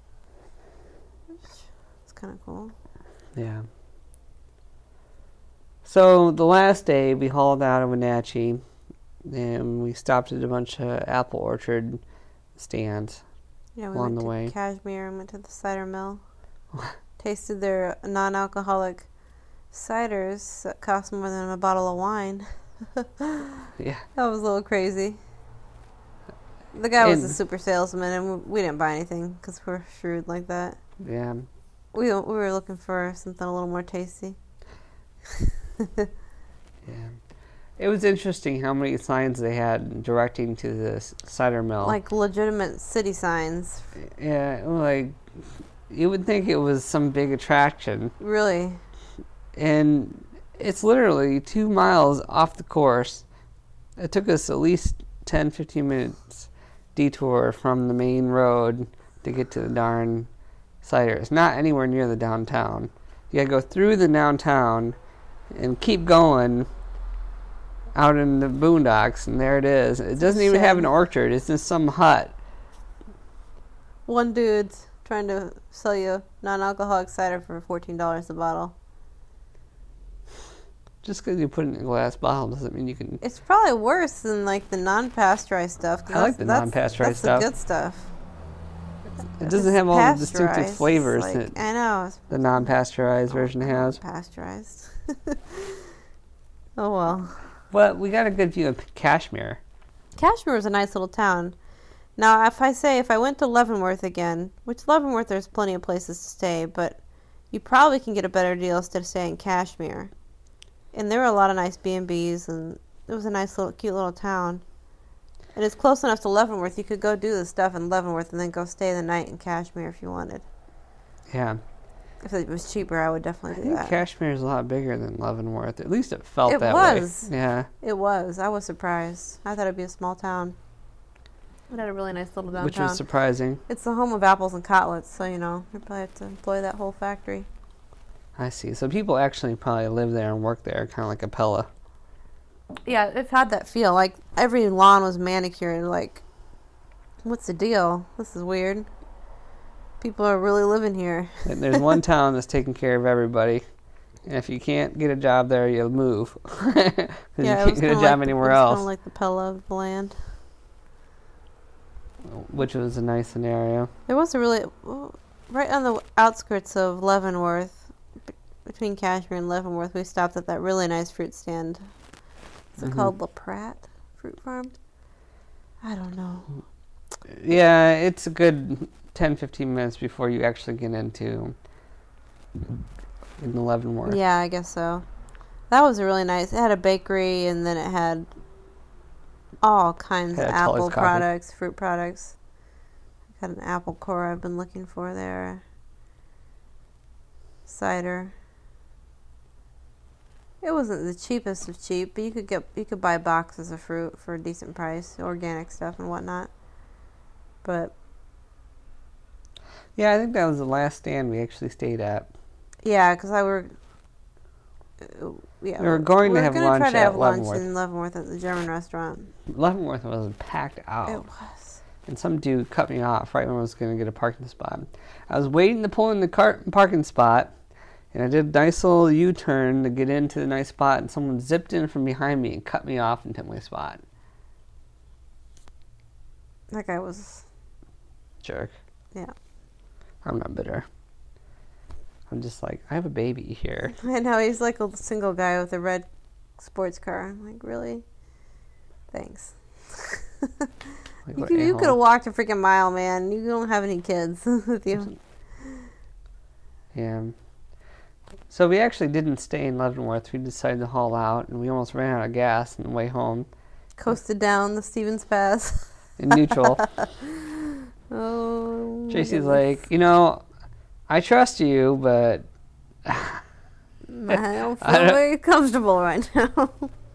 [SPEAKER 1] It's kind of cool.
[SPEAKER 2] Yeah. So the last day we hauled out of Wenatchee and we stopped at a bunch of apple orchard stands.
[SPEAKER 1] Yeah, we
[SPEAKER 2] along
[SPEAKER 1] went
[SPEAKER 2] the
[SPEAKER 1] to
[SPEAKER 2] way.
[SPEAKER 1] Cashmere and went to the cider mill. Tasted their non-alcoholic ciders that cost more than a bottle of wine.
[SPEAKER 2] Yeah.
[SPEAKER 1] That was a little crazy. The guy was a
[SPEAKER 2] And-
[SPEAKER 1] super salesman, and we didn't buy anything because we're shrewd like that.
[SPEAKER 2] Yeah.
[SPEAKER 1] We we were looking for something a little more tasty.
[SPEAKER 2] Yeah. It was interesting how many signs they had directing to this cider mill.
[SPEAKER 1] Like legitimate city signs.
[SPEAKER 2] Yeah, like you would think it was some big attraction,
[SPEAKER 1] Really.
[SPEAKER 2] and it's literally two miles off the course. It took us at least ten, fifteen minutes detour from the main road to get to the darn cider. It's not anywhere near the downtown. You gotta go through the downtown and keep going out in the boondocks, and there it is. It doesn't even have an
[SPEAKER 1] Shit.
[SPEAKER 2] orchard. It's just some hut.
[SPEAKER 1] One dude's trying to sell you non-alcoholic cider for fourteen dollars a bottle.
[SPEAKER 2] Just because you put it in a glass bottle doesn't mean you can.
[SPEAKER 1] It's probably worse than like the non-pasteurized stuff. 'cause
[SPEAKER 2] I like
[SPEAKER 1] that's-
[SPEAKER 2] the
[SPEAKER 1] that's-
[SPEAKER 2] non-pasteurized
[SPEAKER 1] that's
[SPEAKER 2] stuff.
[SPEAKER 1] the good stuff.
[SPEAKER 2] It doesn't
[SPEAKER 1] It's
[SPEAKER 2] have all the distinctive
[SPEAKER 1] pasteurized,
[SPEAKER 2] flavors
[SPEAKER 1] like,
[SPEAKER 2] that
[SPEAKER 1] I know. It's
[SPEAKER 2] the non-pasteurized version has.
[SPEAKER 1] pasteurized. Oh well.
[SPEAKER 2] But we got a good view of Kashmir.
[SPEAKER 1] Kashmir is a nice little town. Now, if I say if I went to Leavenworth again, which Leavenworth there's plenty of places to stay, but you probably can get a better deal instead of staying in Kashmir. And there were a lot of nice B and B's, and it was a nice little, cute little town. And it's close enough to Leavenworth. You could go do the stuff in Leavenworth and then go stay the night in Kashmir if you wanted.
[SPEAKER 2] Yeah.
[SPEAKER 1] If it was cheaper, I would
[SPEAKER 2] I
[SPEAKER 1] definitely do
[SPEAKER 2] think
[SPEAKER 1] that.
[SPEAKER 2] Kashmir is a lot bigger than Leavenworth. At least it felt
[SPEAKER 1] It
[SPEAKER 2] that
[SPEAKER 1] was.
[SPEAKER 2] way. Yeah.
[SPEAKER 1] It was. I was surprised. I thought it'd be a small town. It had a really nice little downtown.
[SPEAKER 2] Which was surprising.
[SPEAKER 1] It's the home of apples and cotlets, so you know you probably have to employ that whole factory.
[SPEAKER 2] I see. So people actually probably live there and work there, kind of like Apella.
[SPEAKER 1] Yeah, it had that feel. Like every lawn was manicured. Like, what's the deal? This is weird. People are really living here.
[SPEAKER 2] And there's one town that's taking care of everybody. And if you can't get a job there, you'll move. Because
[SPEAKER 1] Yeah,
[SPEAKER 2] you
[SPEAKER 1] it
[SPEAKER 2] can't
[SPEAKER 1] was
[SPEAKER 2] get a
[SPEAKER 1] kinda
[SPEAKER 2] job
[SPEAKER 1] like,
[SPEAKER 2] anywhere
[SPEAKER 1] it was
[SPEAKER 2] else.
[SPEAKER 1] Kind of like the Pella of the land.
[SPEAKER 2] Which was a nice scenario.
[SPEAKER 1] There was a really right on the outskirts of Leavenworth, b- between Kashmir and Leavenworth. We stopped at that really nice fruit stand. Is it
[SPEAKER 2] Mhm.
[SPEAKER 1] called La Pratt Fruit Farm? I don't know.
[SPEAKER 2] Yeah, it's a good ten, fifteen minutes before you actually get into in the Leavenworth.
[SPEAKER 1] Yeah, I guess so. That was really nice. It had a bakery, and then it had all kinds
[SPEAKER 2] Had
[SPEAKER 1] of
[SPEAKER 2] a Tully's
[SPEAKER 1] apple
[SPEAKER 2] coffee.
[SPEAKER 1] products, fruit products. Got an apple core I've been looking for there. Cider. It wasn't the cheapest of cheap, but you could get you could buy boxes of fruit for a decent price, organic stuff and whatnot. But
[SPEAKER 2] Yeah, I think that was the last stand we actually stayed at.
[SPEAKER 1] yeah, because I were. Uh, yeah,
[SPEAKER 2] We were going to
[SPEAKER 1] we
[SPEAKER 2] have
[SPEAKER 1] gonna
[SPEAKER 2] lunch
[SPEAKER 1] try to
[SPEAKER 2] at
[SPEAKER 1] have lunch
[SPEAKER 2] Leavenworth.
[SPEAKER 1] in Leavenworth at the German restaurant.
[SPEAKER 2] Leavenworth was packed out.
[SPEAKER 1] It was.
[SPEAKER 2] And some dude cut me off right when I was going to get a parking spot. I was waiting to pull in the car- parking spot, and I did a nice little U-turn to get into the nice spot, and someone zipped in from behind me and cut me off and took my spot.
[SPEAKER 1] That guy was.
[SPEAKER 2] Jerk.
[SPEAKER 1] Yeah.
[SPEAKER 2] I'm not bitter. I'm just like, I have a baby here.
[SPEAKER 1] I know, he's like a single guy with a red sports car. I'm like, really? Thanks.
[SPEAKER 2] Like,
[SPEAKER 1] you
[SPEAKER 2] what
[SPEAKER 1] could, you
[SPEAKER 2] a-hole.
[SPEAKER 1] could have walked a freaking mile, man. You don't have any kids with you.
[SPEAKER 2] Yeah. So we actually didn't stay in Leavenworth. We decided to haul out, and we almost ran out of gas on the way home
[SPEAKER 1] Coasted down the Stevens Pass.
[SPEAKER 2] in neutral.
[SPEAKER 1] Oh.
[SPEAKER 2] Tracy's
[SPEAKER 1] goodness.
[SPEAKER 2] like, you know, I trust you, but
[SPEAKER 1] I don't feel
[SPEAKER 2] I don't-
[SPEAKER 1] very comfortable right now.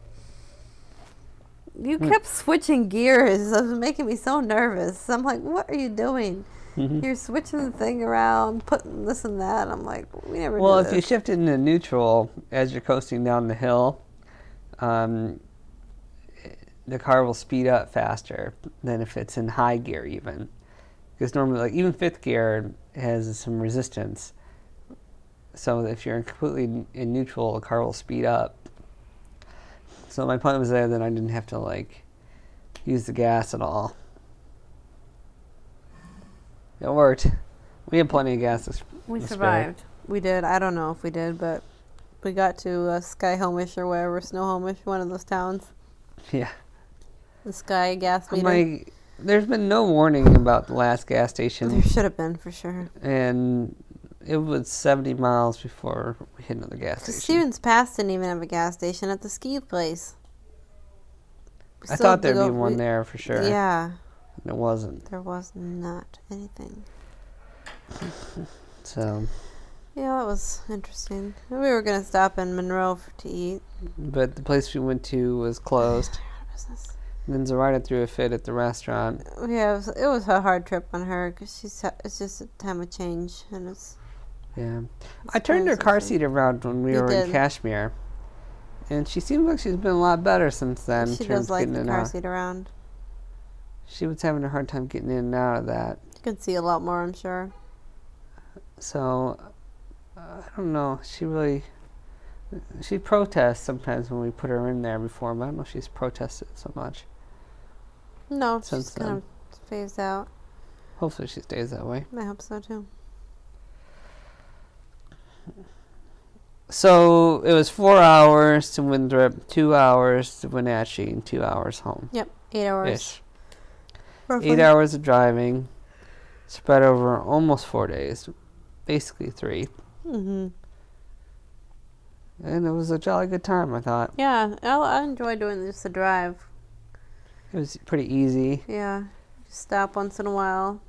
[SPEAKER 1] You
[SPEAKER 2] Hmm.
[SPEAKER 1] kept switching gears. It was making me so nervous. I'm like, what are you doing? You're switching the thing around, putting this and that. I'm like, we never
[SPEAKER 2] well,
[SPEAKER 1] do
[SPEAKER 2] if you
[SPEAKER 1] this.
[SPEAKER 2] shift it into neutral as you're coasting down the hill, um, the car will speed up faster than if it's in high gear even. Because normally, like even fifth gear has some resistance. So if you're completely in neutral, the car will speed up. So my point was there that I didn't have to like use the gas at all. It worked. We had plenty of gas. This,
[SPEAKER 1] We
[SPEAKER 2] this
[SPEAKER 1] survived. We did. I don't know if we did, but we got to uh, Skyhomish or wherever, Snowhomish, one of those towns.
[SPEAKER 2] Yeah.
[SPEAKER 1] The Sky gas meter.
[SPEAKER 2] My, there's been no warning about the last gas
[SPEAKER 1] There
[SPEAKER 2] station,
[SPEAKER 1] should have been, for sure.
[SPEAKER 2] and it was seventy miles before we hit another gas station.
[SPEAKER 1] Stevens Pass didn't even have a gas station at the ski place. We
[SPEAKER 2] I
[SPEAKER 1] still
[SPEAKER 2] thought
[SPEAKER 1] had to
[SPEAKER 2] there'd
[SPEAKER 1] go-
[SPEAKER 2] be one
[SPEAKER 1] we-
[SPEAKER 2] there for sure.
[SPEAKER 1] Yeah,
[SPEAKER 2] And it wasn't.
[SPEAKER 1] there was not anything.
[SPEAKER 2] So,
[SPEAKER 1] Yeah, that was interesting. We were going to stop in Monroe for, to eat.
[SPEAKER 2] but the place we went to was closed.
[SPEAKER 1] Business.
[SPEAKER 2] And then Zoraida threw a fit at the restaurant.
[SPEAKER 1] Yeah, it was, it was a hard trip on her because she's ha- it's just a time of change, and it's.
[SPEAKER 2] Yeah.
[SPEAKER 1] it's
[SPEAKER 2] I turned her
[SPEAKER 1] kinda
[SPEAKER 2] car
[SPEAKER 1] something.
[SPEAKER 2] seat around when we
[SPEAKER 1] You
[SPEAKER 2] were in
[SPEAKER 1] did.
[SPEAKER 2] Kashmir. And she seems like she's been a lot better since then. in
[SPEAKER 1] She
[SPEAKER 2] terms
[SPEAKER 1] does
[SPEAKER 2] of
[SPEAKER 1] like
[SPEAKER 2] getting
[SPEAKER 1] the
[SPEAKER 2] in
[SPEAKER 1] car
[SPEAKER 2] and out.
[SPEAKER 1] seat around.
[SPEAKER 2] She was having a hard time getting in and out of that.
[SPEAKER 1] You can see a lot more, I'm sure.
[SPEAKER 2] So, uh, I don't know. She really. She protests sometimes when we put her in there before, but I don't know if she's protested so much.
[SPEAKER 1] No, she's
[SPEAKER 2] Since
[SPEAKER 1] kind of phased out.
[SPEAKER 2] Hopefully she stays that way.
[SPEAKER 1] I hope so too.
[SPEAKER 2] So it was four hours to Winthrop, two hours to Wenatchee, and two hours home.
[SPEAKER 1] Yep, eight hours.
[SPEAKER 2] Ish.
[SPEAKER 1] Roughly.
[SPEAKER 2] Eight hours of driving, spread over almost four days, basically three.
[SPEAKER 1] Mm-hmm.
[SPEAKER 2] And it was a jolly good time, I thought.
[SPEAKER 1] Yeah, I, I enjoy doing just the drive.
[SPEAKER 2] It was pretty easy.
[SPEAKER 1] Yeah, just stop once in a while.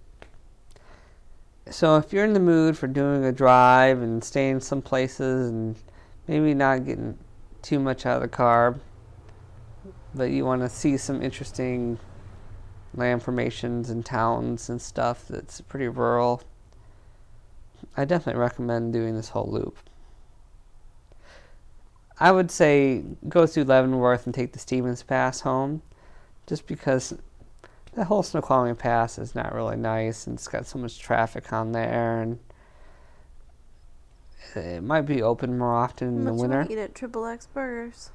[SPEAKER 2] So if you're in the mood for doing a drive and staying some places and maybe not getting too much out of the car, but you want to see some interesting land formations and towns and stuff that's pretty rural, I definitely recommend doing this whole loop. I would say go through Leavenworth and take the Stevens Pass home, just because the whole Snoqualmie Pass is not really nice, and it's got so much traffic on there, and it might be open more often in
[SPEAKER 1] How
[SPEAKER 2] the
[SPEAKER 1] much you
[SPEAKER 2] winter.
[SPEAKER 1] wanna eat at Triple X Burgers.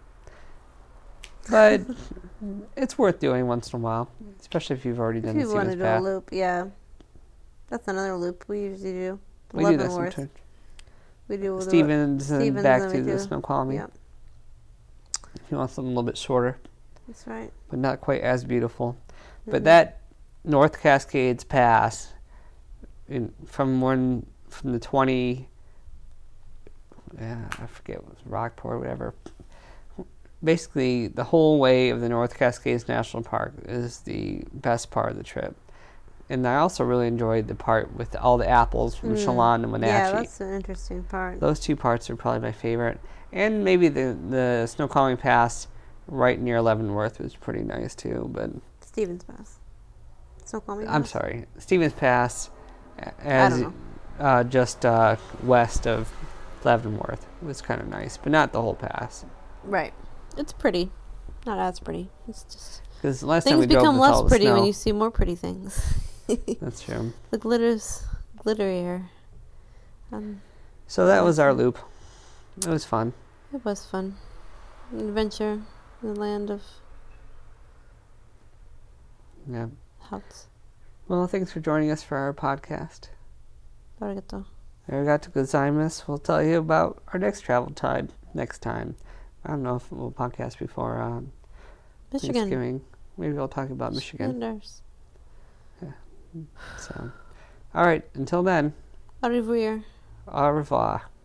[SPEAKER 2] But it's worth doing once in a while, especially if you've already
[SPEAKER 1] If
[SPEAKER 2] done the
[SPEAKER 1] you want to
[SPEAKER 2] Stevens
[SPEAKER 1] do a
[SPEAKER 2] Pass.
[SPEAKER 1] loop, yeah. That's another loop we usually do.
[SPEAKER 2] We do that
[SPEAKER 1] Leavenworth.
[SPEAKER 2] sometimes.
[SPEAKER 1] We do the
[SPEAKER 2] Stevens and
[SPEAKER 1] Stevens
[SPEAKER 2] back
[SPEAKER 1] and
[SPEAKER 2] to
[SPEAKER 1] we
[SPEAKER 2] the
[SPEAKER 1] do-
[SPEAKER 2] Snoqualmie.
[SPEAKER 1] Yep,
[SPEAKER 2] If you want something a little bit shorter,
[SPEAKER 1] that's right.
[SPEAKER 2] but not quite as beautiful. But
[SPEAKER 1] Mhm.
[SPEAKER 2] that North Cascades Pass, in, from one from the twenty, yeah, I forget what it was, Rockport or whatever. Basically, the whole way of the North Cascades National Park is the best part of the trip. And I also really enjoyed the part with all the apples from
[SPEAKER 1] Mm.
[SPEAKER 2] Chelan and Wenatchee.
[SPEAKER 1] Yeah, that's an interesting part.
[SPEAKER 2] Those two parts are probably my favorite. And maybe the, the Snoqualmie Pass right near Leavenworth was pretty nice too. But
[SPEAKER 1] Stevens Pass. Snoqualmie
[SPEAKER 2] I'm
[SPEAKER 1] Pass.
[SPEAKER 2] sorry, Stevens Pass, a- as
[SPEAKER 1] don't
[SPEAKER 2] uh, just uh, west of Leavenworth was kind of nice, but not the whole pass.
[SPEAKER 1] Right. It's pretty. Not as pretty. It's just
[SPEAKER 2] Because last time we
[SPEAKER 1] things
[SPEAKER 2] drove
[SPEAKER 1] become
[SPEAKER 2] with
[SPEAKER 1] less
[SPEAKER 2] all the
[SPEAKER 1] pretty
[SPEAKER 2] snow.
[SPEAKER 1] when you see more pretty things.
[SPEAKER 2] That's true.
[SPEAKER 1] The glitters, glitterier. Um,
[SPEAKER 2] So that was our
[SPEAKER 1] Awesome.
[SPEAKER 2] loop. It was fun.
[SPEAKER 1] it was fun. An adventure in the land of
[SPEAKER 2] Yeah.
[SPEAKER 1] huts.
[SPEAKER 2] Well, thanks for joining us for our podcast.
[SPEAKER 1] Arigato.
[SPEAKER 2] Arigato gozaimasu. We'll tell you about our next travel time next time. I don't know if we'll podcast before um,
[SPEAKER 1] Michigan.
[SPEAKER 2] Thanksgiving. Maybe we'll talk about Michigan.
[SPEAKER 1] Michiganders.
[SPEAKER 2] So, all right. Until then,
[SPEAKER 1] Au revoir.
[SPEAKER 2] au revoir.